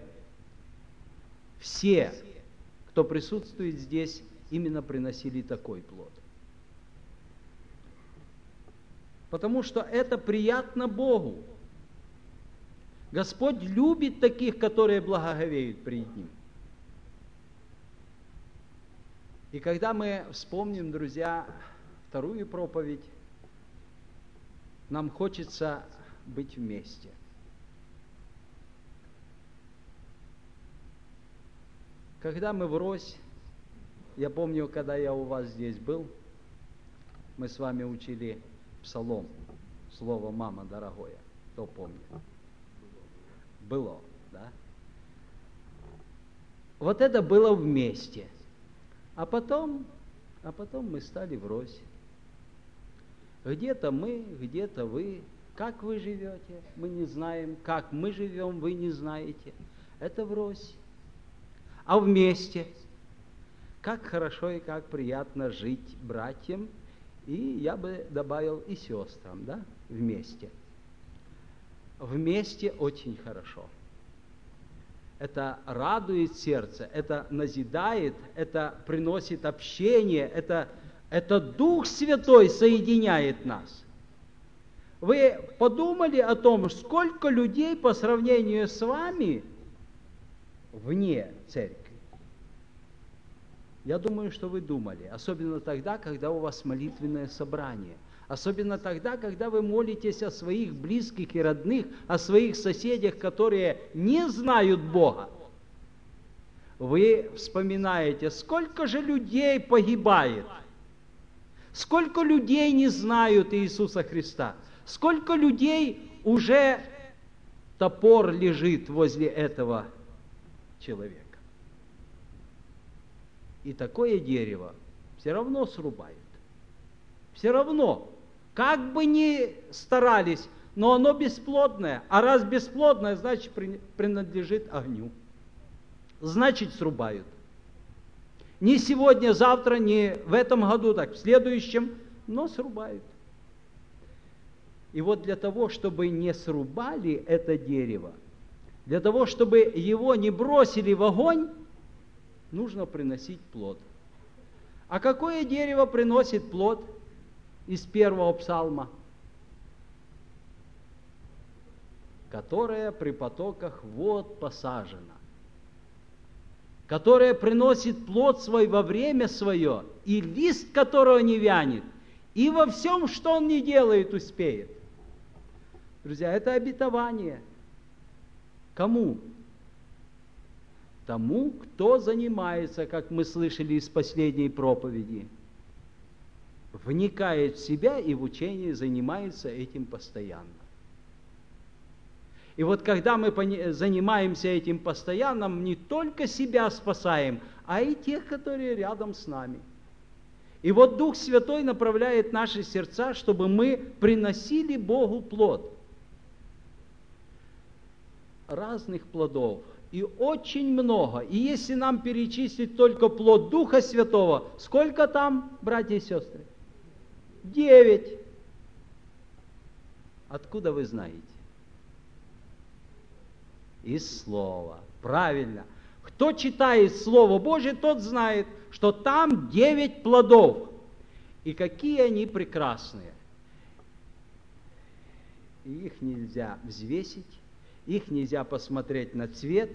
все, кто присутствует здесь, именно приносили такой плод. Потому что это приятно Богу. Господь любит таких, которые благоговеют пред Ним. И когда мы вспомним, друзья, вторую проповедь, нам хочется быть вместе. Когда мы врозь, я помню, когда я у вас здесь был, мы с вами учили псалом, слово «мама дорогое», кто помнит? Было, да? Вот это было вместе. А потом, а потом мы стали врозь. Где-то мы, где-то вы. Как вы живете, мы не знаем. Как мы живем, вы не знаете. Это врозь. А вместе? Как хорошо и как приятно жить братьям. И я бы добавил и сестрам, да, вместе. Вместе очень хорошо. Это радует сердце, это назидает, это приносит общение, это, это Дух Святой соединяет нас. Вы подумали о том, сколько людей по сравнению с вами вне церкви? Я думаю, что вы думали, особенно тогда, когда у вас молитвенное собрание. Особенно тогда, когда вы молитесь о своих близких и родных, о своих соседях, которые не знают Бога. Вы вспоминаете, сколько же людей погибает, сколько людей не знают Иисуса Христа, сколько людей уже топор лежит возле этого человека. И такое дерево все равно срубают. Все равно. Как бы ни старались, но оно бесплодное. А раз бесплодное, значит принадлежит огню. Значит срубают. Не сегодня, завтра, не в этом году, так в следующем, но срубают. И вот для того, чтобы не срубали это дерево, для того, чтобы его не бросили в огонь, нужно приносить плод. А какое дерево приносит плод? Из первого псалма, которая при потоках вод посажена, которая приносит плод свой во время свое, и лист которого не вянет, и во всем, что он не делает, успеет. Друзья, это обетование. Кому? Тому, кто занимается, как мы слышали из последней проповеди, вникает в себя и в учение занимается этим постоянно. И вот когда мы занимаемся этим постоянно, мы не только себя спасаем, а и тех, которые рядом с нами. И вот Дух Святой направляет наши сердца, чтобы мы приносили Богу плод. Разных плодов. И очень много. И если нам перечислить только плод Духа Святого, сколько там, братья и сестры? Девять. Откуда вы знаете? Из Слова. Правильно. Кто читает Слово Божие, тот знает, что там девять плодов. И какие они прекрасные. И их нельзя взвесить, их нельзя посмотреть на цвет.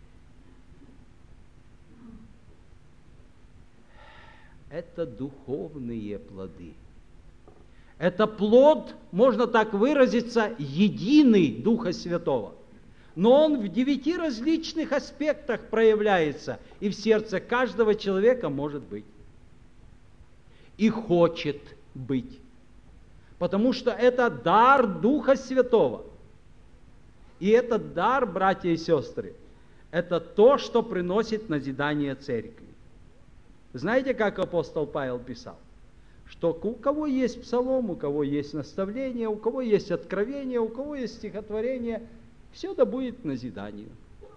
Это духовные плоды. Это плод, можно так выразиться, единый Духа Святого. Но он в девяти различных аспектах проявляется, и в сердце каждого человека может быть. И хочет быть. Потому что это дар Духа Святого. И этот дар, братья и сестры, это то, что приносит назидание церкви. Знаете, как апостол Павел писал? Что у кого есть псалом, у кого есть наставление, у кого есть откровение, у кого есть стихотворение, все да будет к назиданию.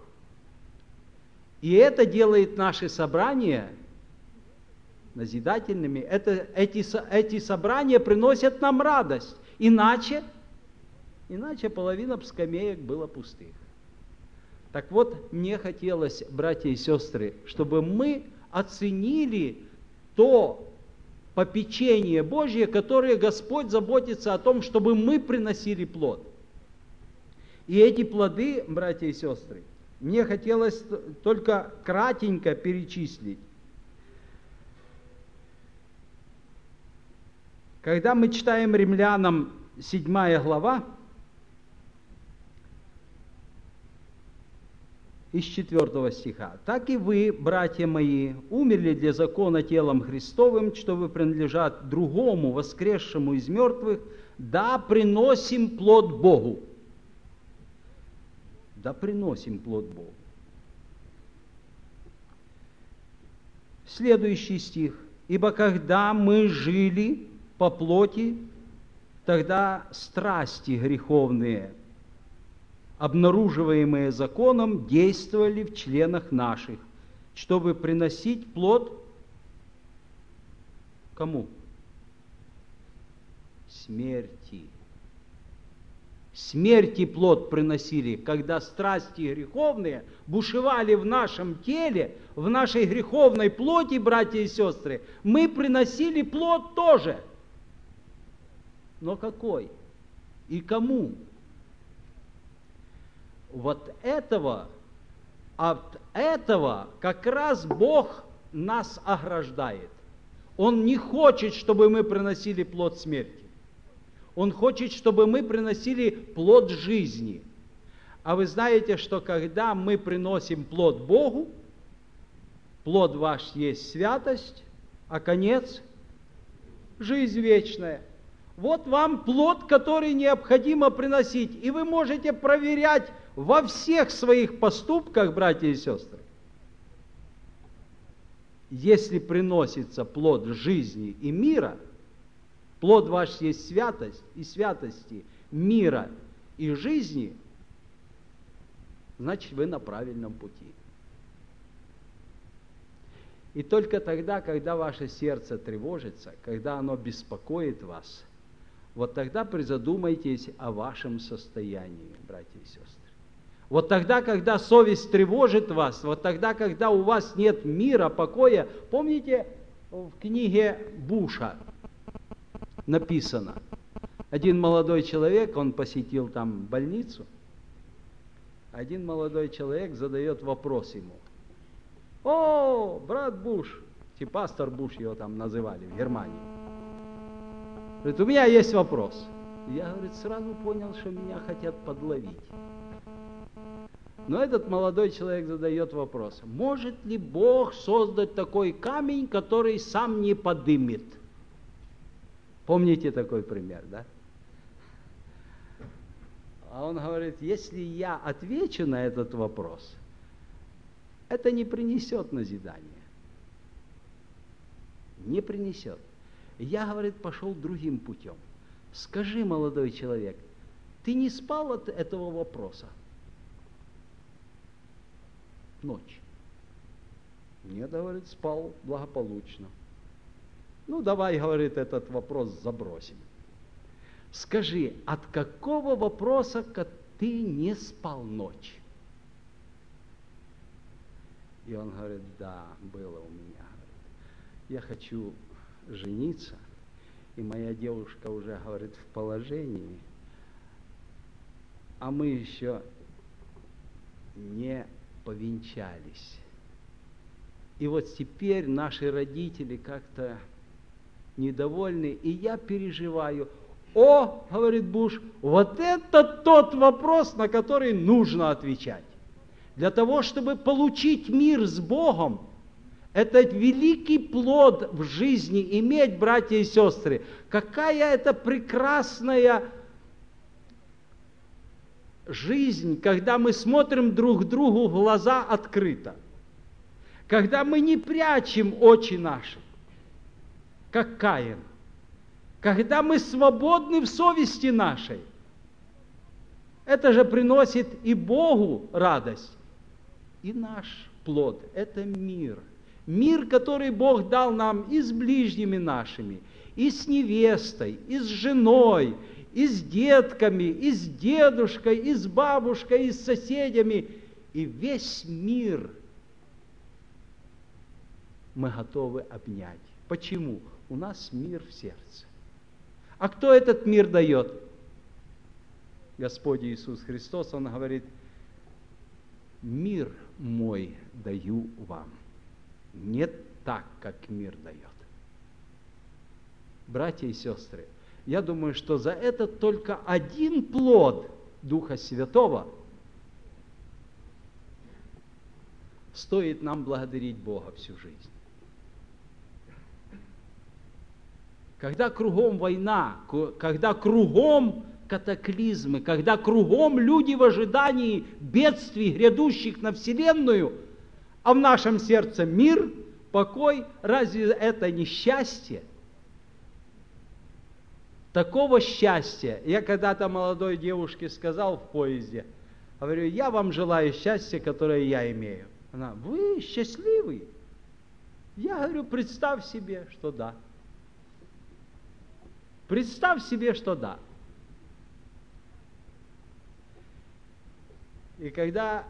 И это делает наши собрания назидательными. Это, эти, эти собрания приносят нам радость. Иначе, иначе половина скамеек была пустых. Так вот, мне хотелось, братья и сестры, чтобы мы оценили то попечение Божье, которое Господь заботится о том, чтобы мы приносили плод. И эти плоды, братья и сестры, мне хотелось только кратенько перечислить. Когда мы читаем Римлянам седьмая глава, из четвёртого стиха. «Так и вы, братья мои, умерли для закона телом Христовым, что вы принадлежат другому, воскресшему из мертвых, да приносим плод Богу». Да приносим плод Богу. Следующий стих. «Ибо когда мы жили по плоти, тогда страсти греховные, обнаруживаемые законом, действовали в членах наших, чтобы приносить плод кому? Смерти. Смерти плод приносили, когда страсти греховные бушевали в нашем теле, в нашей греховной плоти, братья и сестры, мы приносили плод тоже. Но какой? И кому? Вот этого, от этого как раз Бог нас ограждает. Он не хочет, чтобы мы приносили плод смерти. Он хочет, чтобы мы приносили плод жизни. А вы знаете, что когда мы приносим плод Богу, плод ваш есть святость, а конец – жизнь вечная. Вот вам плод, который необходимо приносить. И вы можете проверять во всех своих поступках, братья и сестры. Если приносится плод жизни и мира, плод ваш есть святость, и святости, мира и жизни, значит, вы на правильном пути. И только тогда, когда ваше сердце тревожится, когда оно беспокоит вас, вот тогда призадумайтесь о вашем состоянии, братья и сестры. Вот тогда, когда совесть тревожит вас, вот тогда, когда у вас нет мира, покоя, помните, в книге Буша написано, один молодой человек, он посетил там больницу, один молодой человек задает вопрос ему. О, брат Буш, и пастор Буш его там называли в Германии. Говорит, у меня есть вопрос. Я, говорит, сразу понял, что меня хотят подловить. Но этот молодой человек задает вопрос. Может ли Бог создать такой камень, который сам не подымет? Помните такой пример, да? А он говорит, если я отвечу на этот вопрос, это не принесет назидания. Не принесет. Я, говорит, пошел другим путем. Скажи, молодой человек, ты не спал от этого вопроса? Ночь. Нет, говорит, спал благополучно. Ну, давай, говорит, этот вопрос забросим. Скажи, от какого вопроса ты не спал ночь? И он говорит, да, было у меня. Я хочу жениться, и моя девушка уже, говорит, в положении, а мы еще не повенчались. И вот теперь наши родители как-то недовольны, и я переживаю. О, говорит Буш, вот это тот вопрос, на который нужно отвечать. Для того, чтобы получить мир с Богом, этот великий плод в жизни иметь, братья и сестры, какая это прекрасная жизнь, когда мы смотрим друг другу в глаза открыто, когда мы не прячем очи наши, как Каин, когда мы свободны в совести нашей. Это же приносит и Богу радость, и наш плод – это мир. Мир, который Бог дал нам и с ближними нашими, и с невестой, и с женой, и с детками, и с дедушкой, и с бабушкой, и с соседями. И весь мир мы готовы обнять. Почему? у нас мир в сердце. А кто этот мир дает? Господь Иисус Христос, Он говорит, мир мой даю вам, не так, как мир дает. Братья и сестры, я думаю, что за это только один плод Духа Святого стоит нам благодарить Бога всю жизнь. Когда кругом война, когда кругом катаклизмы, когда кругом люди в ожидании бедствий, грядущих на Вселенную, а в нашем сердце мир, покой, разве это не счастье? Такого счастья, я когда-то молодой девушке сказал в поезде, говорю, я вам желаю счастья, которое я имею. Она, вы счастливый? Я говорю, представь себе, что да. Представь себе, что да. И когда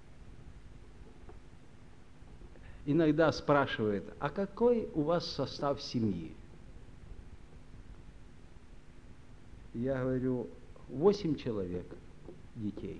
иногда спрашивают, а какой у вас состав семьи? Я говорю, восемь человек, детей.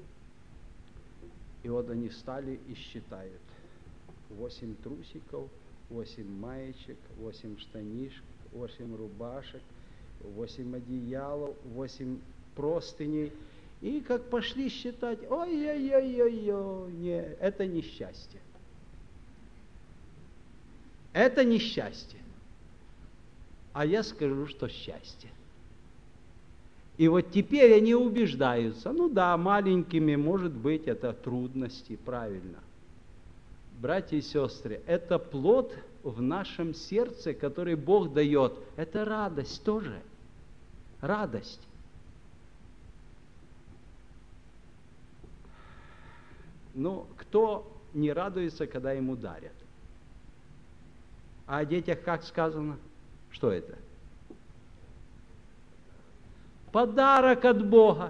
И вот они стали и считают. Восемь трусиков, восемь маечек, восемь штанишек, восемь рубашек, восемь одеялов, восемь простыней. И как пошли считать, ой-ой-ой-ой-ой, не, это несчастье. Это несчастье. А я скажу, что счастье. И вот теперь они убеждаются, ну да, маленькими, может быть, это трудности, правильно. Братья и сестры, это плод в нашем сердце, который Бог дает. Это радость тоже. Радость. Ну, кто не радуется, когда ему дарят? А о детях как сказано? Что это? Подарок от Бога.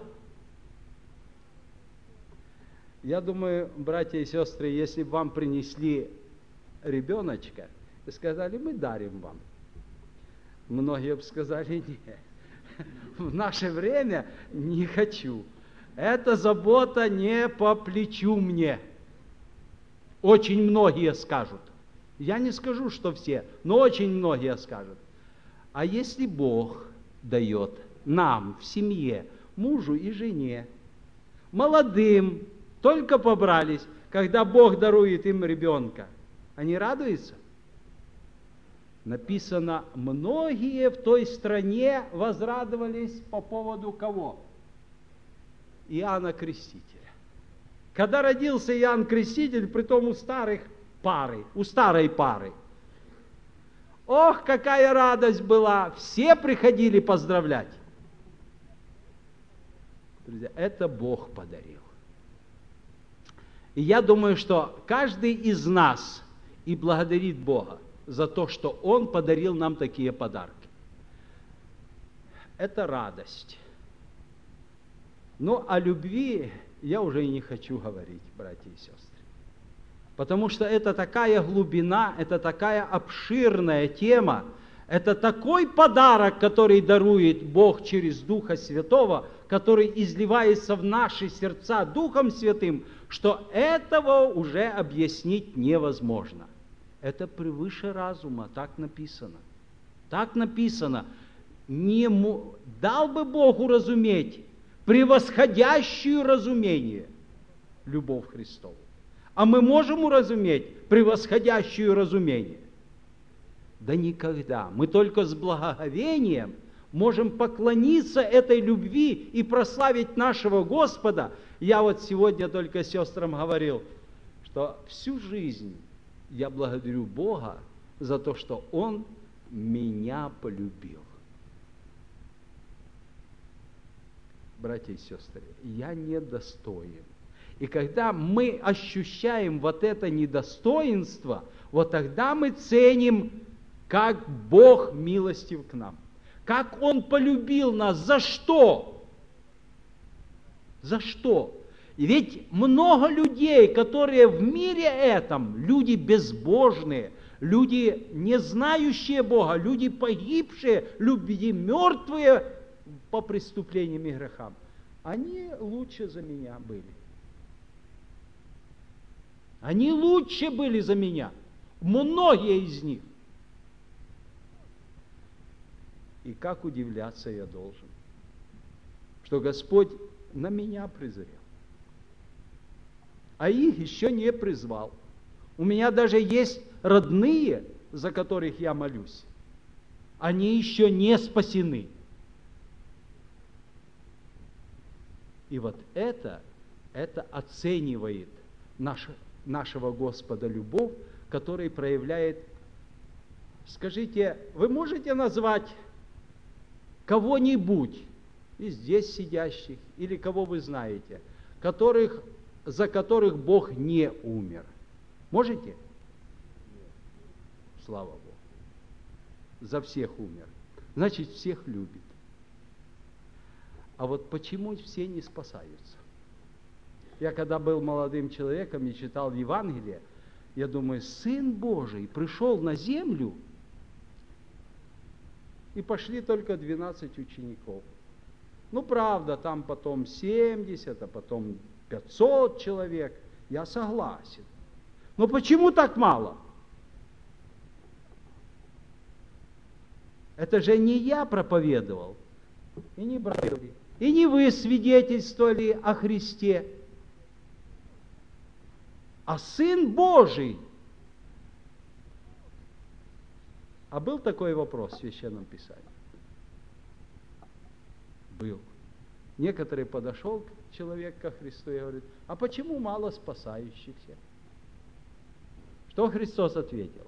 Я думаю, братья и сестры, если бы вам принесли ребеночка и сказали, мы дарим вам, многие бы сказали, нет, в наше время не хочу. Эта забота не по плечу мне. Очень многие скажут. Я не скажу, что все, но очень многие скажут. А если Бог дает нам в семье, мужу и жене, молодым, только побрались, когда Бог дарует им ребенка, они радуются? Написано, многие в той стране возрадовались по поводу кого? Иоанна Крестителя. Когда родился Иоанн Креститель, притом у старых пары, у старой пары, ох, какая радость была! Все приходили поздравлять. Друзья, это Бог подарил. И я думаю, что каждый из нас и благодарит Бога за то, что Он подарил нам такие подарки. Это радость. Но о любви я уже и не хочу говорить, братья и сестры. Потому что это такая глубина, это такая обширная тема, это такой подарок, который дарует Бог через Духа Святого, который изливается в наши сердца Духом Святым, что этого уже объяснить невозможно. Это превыше разума, так написано. Так написано. Не му... Дал бы Бог уразуметь превосходящую разумение любовь Христову. А мы можем уразуметь превосходящую разумение? Да никогда. Мы только с благоговением можем поклониться этой любви и прославить нашего Господа. Я вот сегодня только сестрам говорил, что всю жизнь я благодарю Бога за то, что Он меня полюбил. Братья и сестры, я недостоин. И когда мы ощущаем вот это недостоинство, вот тогда мы ценим, как Бог милостив к нам. Как Он полюбил нас. За что? За что? И ведь много людей, которые в мире этом, люди безбожные, люди, не знающие Бога, люди погибшие, люди мертвые по преступлениям и грехам, они лучше за меня были. Они лучше были за меня. Многие из них. И как удивляться я должен, что Господь на меня призрел, а их еще не призвал. У меня даже есть родные, за которых я молюсь. Они еще не спасены. И вот это, это оценивает наш, нашего Господа любовь, который проявляет. Скажите, вы можете назвать кого-нибудь из здесь сидящих, или кого вы знаете, которых, за которых Бог не умер? Можете? Слава Богу. За всех умер. Значит, всех любит. А вот почему все не спасаются? Я когда был молодым человеком и читал Евангелие, я думаю, Сын Божий пришел на землю, и пошли только двенадцать учеников. Ну, правда, там потом семьдесят, а потом пятьсот человек. Я согласен. Но почему так мало? Это же не я проповедовал, и не братья, и не вы свидетельствовали о Христе, а Сын Божий. А был такой вопрос в Священном Писании? Был. Некоторый подошел человек ко Христу и говорит, а почему мало спасающихся? Что Христос ответил?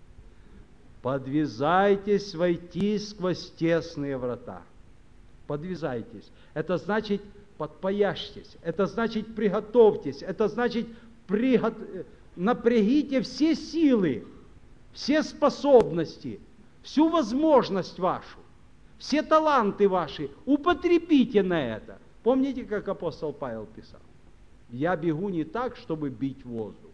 Подвязайтесь войти сквозь тесные врата. Подвязайтесь. Это значит подпояжьтесь. Это значит приготовьтесь. Это значит пригот... напрягите все силы, все способности, всю возможность вашу, все таланты ваши, употребите на это. Помните, как апостол Павел писал? Я бегу не так, чтобы бить воздух,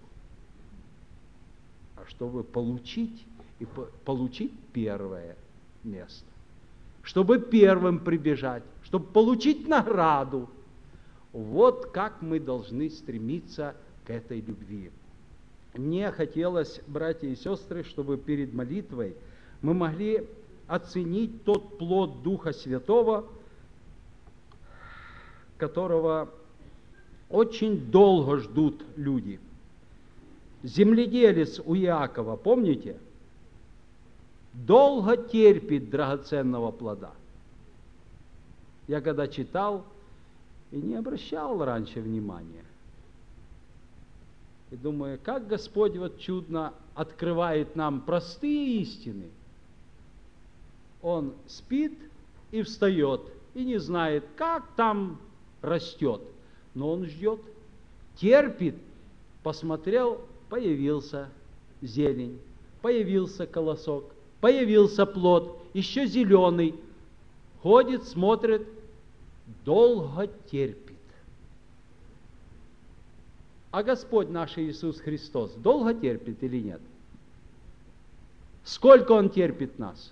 а чтобы получить, и получить первое место. Чтобы первым прибежать, чтобы получить награду. Вот как мы должны стремиться к этой любви. Мне хотелось, братья и сестры, чтобы перед молитвой мы могли оценить тот плод Духа Святого, которого очень долго ждут люди. Земледелец у Иакова, помните? Долго терпит драгоценного плода. Я когда читал и не обращал раньше внимания, и думаю, как Господь вот чудно открывает нам простые истины. Он спит и встает, и не знает, как там растет. Но он ждет, терпит, посмотрел, появился зелень, появился колосок, появился плод, еще зеленый. Ходит, смотрит, долго терпит. А Господь наш Иисус Христос долго терпит или нет? Сколько Он терпит нас?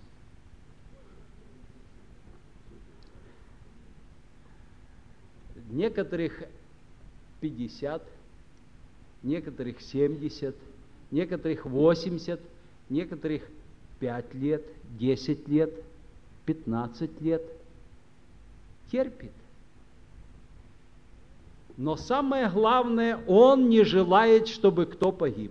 Некоторых пятьдесят, некоторых семьдесят, некоторых восемьдесят, некоторых пять лет, десять лет, пятнадцать лет. Терпит. Но самое главное, Он не желает, чтобы кто погиб.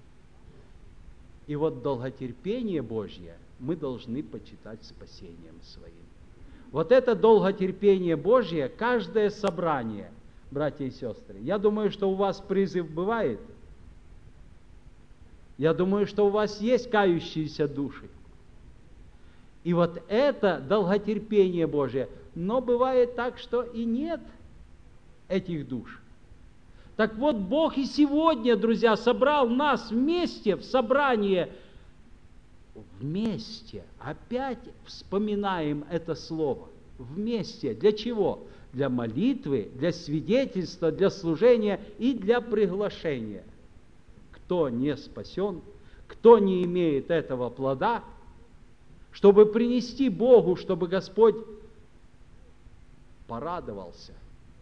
И вот долготерпение Божье мы должны почитать спасением своим. Вот это долготерпение Божье, каждое собрание, братья и сестры, я думаю, что у вас призыв бывает. Я думаю, что у вас есть кающиеся души. И вот это долготерпение Божье, но бывает так, что и нет этих душ. Так вот, Бог и сегодня, друзья, собрал нас вместе в собрание. Вместе. Опять вспоминаем это слово. Вместе. Для чего? Для молитвы, для свидетельства, для служения и для приглашения. Кто не спасен, кто не имеет этого плода, чтобы принести Богу, чтобы Господь порадовался,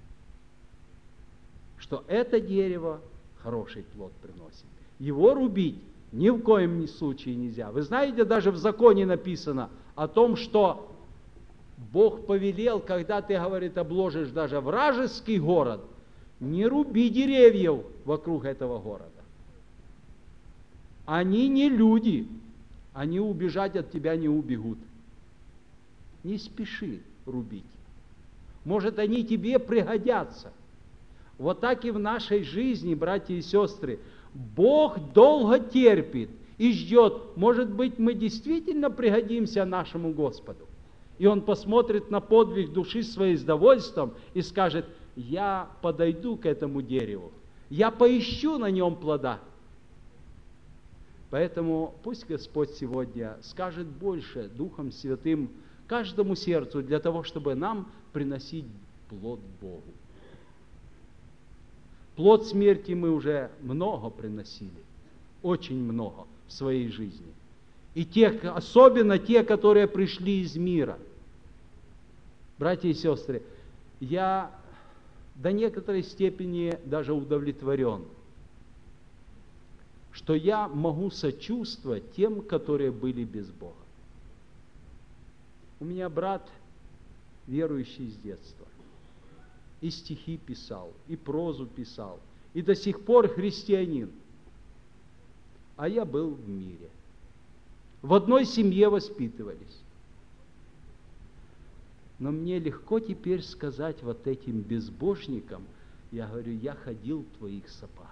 что это дерево хороший плод приносит. Его рубить ни в коем случае нельзя. Вы знаете, даже в законе написано о том, что Бог повелел, когда ты, говорит, обложишь даже вражеский город, не руби деревьев вокруг этого города. Они не люди, они убежать от тебя не убегут. Не спеши рубить. Может, они тебе пригодятся. Вот так и в нашей жизни, братья и сестры, Бог долго терпит и ждет. Может быть, мы действительно пригодимся нашему Господу. И Он посмотрит на подвиг души своей с довольством и скажет: я подойду к этому дереву, я поищу на нем плода. Поэтому пусть Господь сегодня скажет больше Духом Святым каждому сердцу для того, чтобы нам приносить плод Богу. Плод смерти мы уже много приносили, очень много в своей жизни. И те, особенно те, которые пришли из мира. Братья и сестры, я до некоторой степени даже удовлетворен, что я могу сочувствовать тем, которые были без Бога. У меня брат верующий с детства. И стихи писал, и прозу писал, и до сих пор христианин. А я был в мире. В одной семье воспитывались. Но мне легко теперь сказать вот этим безбожникам, я говорю, я ходил в твоих сапогах.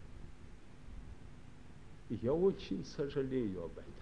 И я очень сожалею об этом.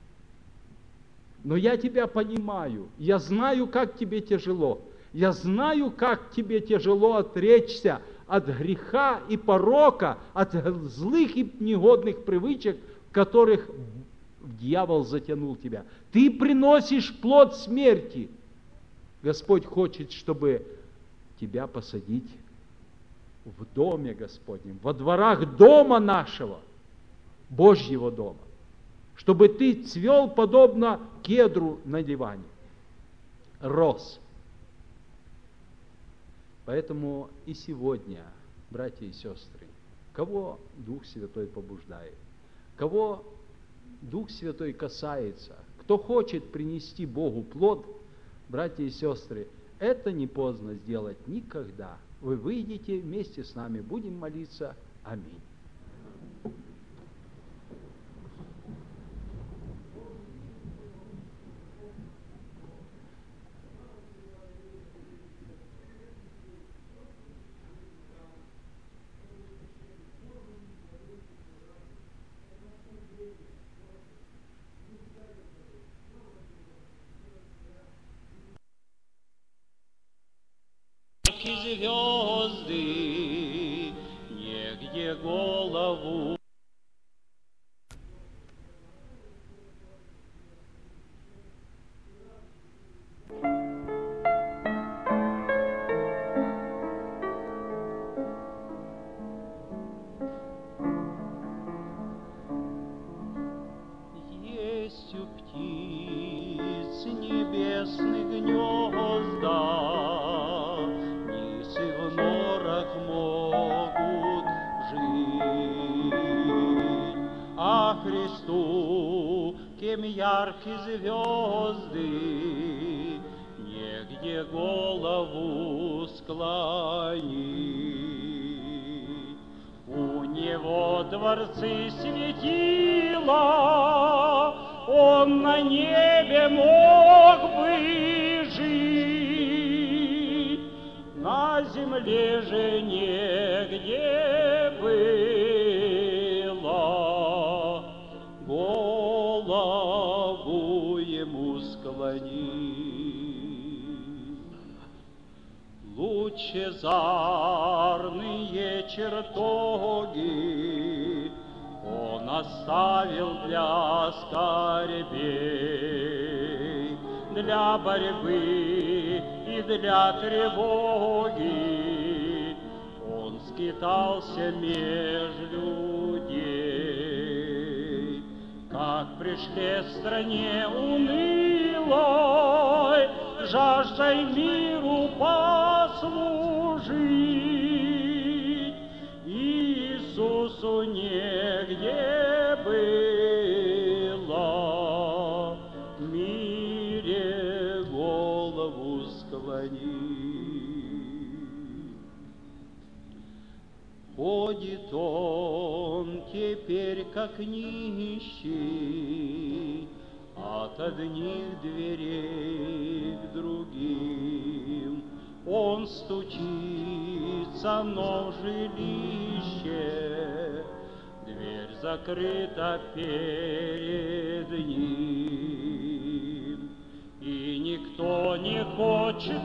Но я тебя понимаю, я знаю, как тебе тяжело. Я знаю, как тебе тяжело отречься от греха и порока, от злых и негодных привычек, в которых дьявол затянул тебя. Ты приносишь плод смерти. Господь хочет, чтобы тебя посадить в доме Господнем, во дворах дома нашего, Божьего дома, чтобы ты цвел подобно кедру на диване, рос. Поэтому и сегодня, братья и сестры, кого Дух Святой побуждает, кого Дух Святой касается, кто хочет принести Богу плод, братья и сестры, это не поздно сделать никогда. Вы выйдете вместе с нами, будем молиться. Аминь. Звезды, негде голову. Есть у птиц небесных гнезда, Христу, кем яркие звезды, негде голову склонить. У него дворцы светила, он на небе мог бы жить, на земле же негде быть. Голову ему склони. Лучезарные чертоги он оставил для скорбей, для борьбы и для тревоги. Он скитался меж людей. пришле стране унылой, жаждой миру послужить. Иисусу негде было в мире голову склонить. Ходит он теперь как нищий от одних дверей к другим. Он стучится, но в жилище дверь закрыта перед ним. И никто не хочет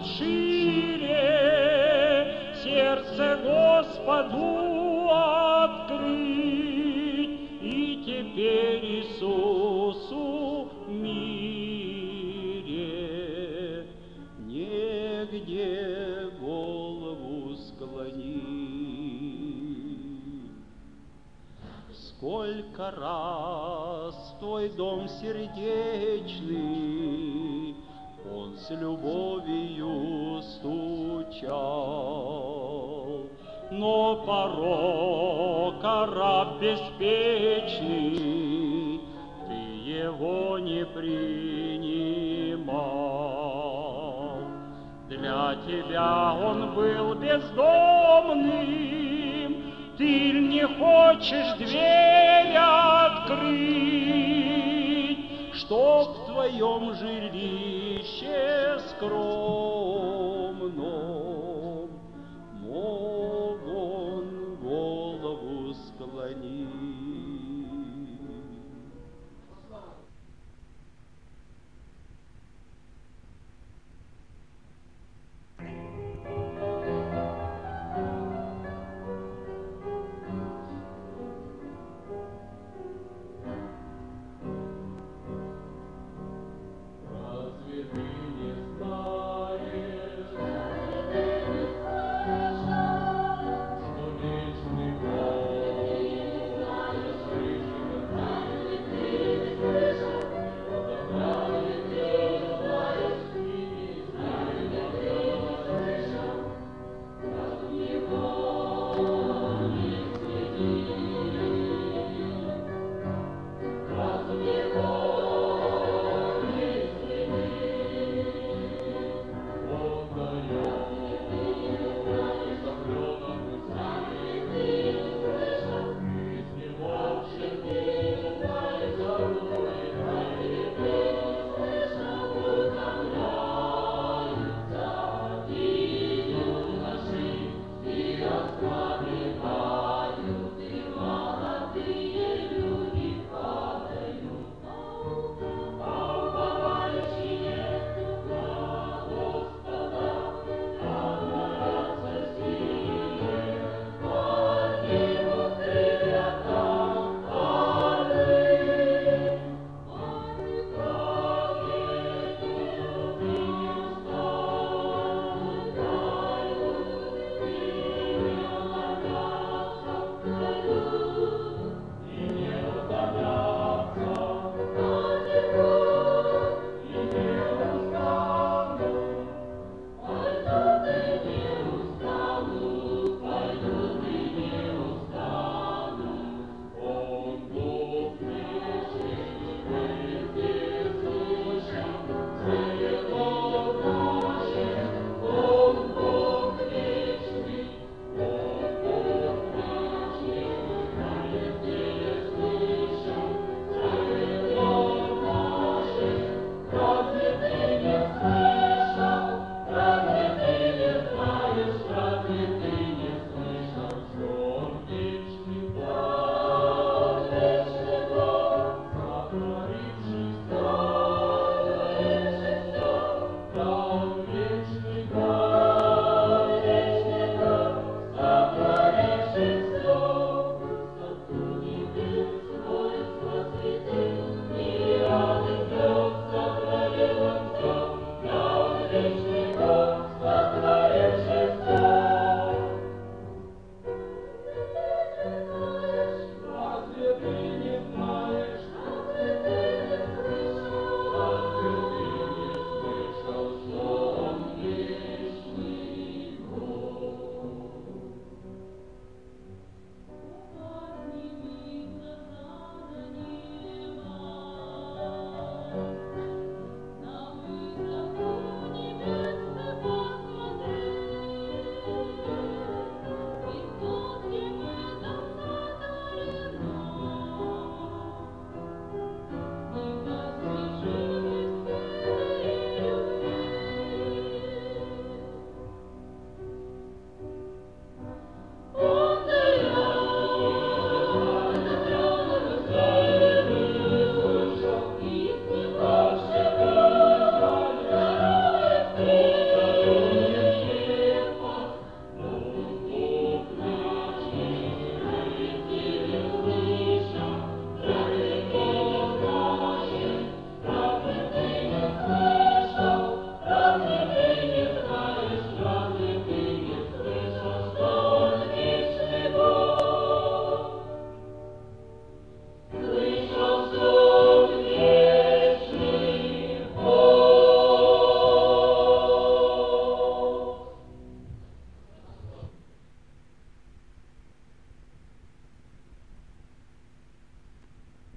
шире сердце Господу открыть. И теперь Иисусу в мире негде голову склонить. Сколько раз в твой дом сердечный он с любовью стучал, но порока раб беспечный, ты его не принимал. Для тебя он был бездомным, ты не хочешь дверь открыть, чтоб в твоем жилище скромном мог он голову склонить.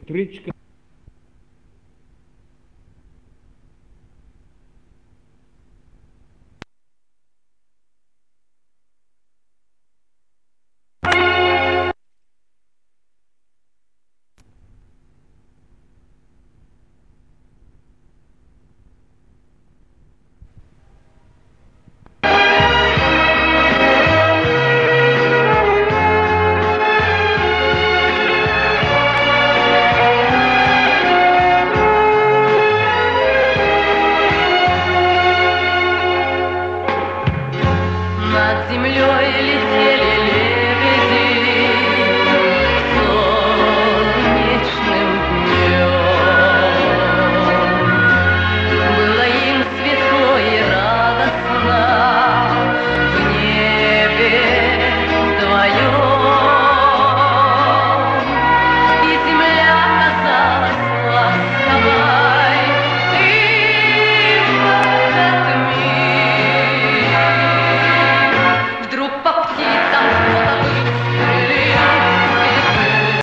электричка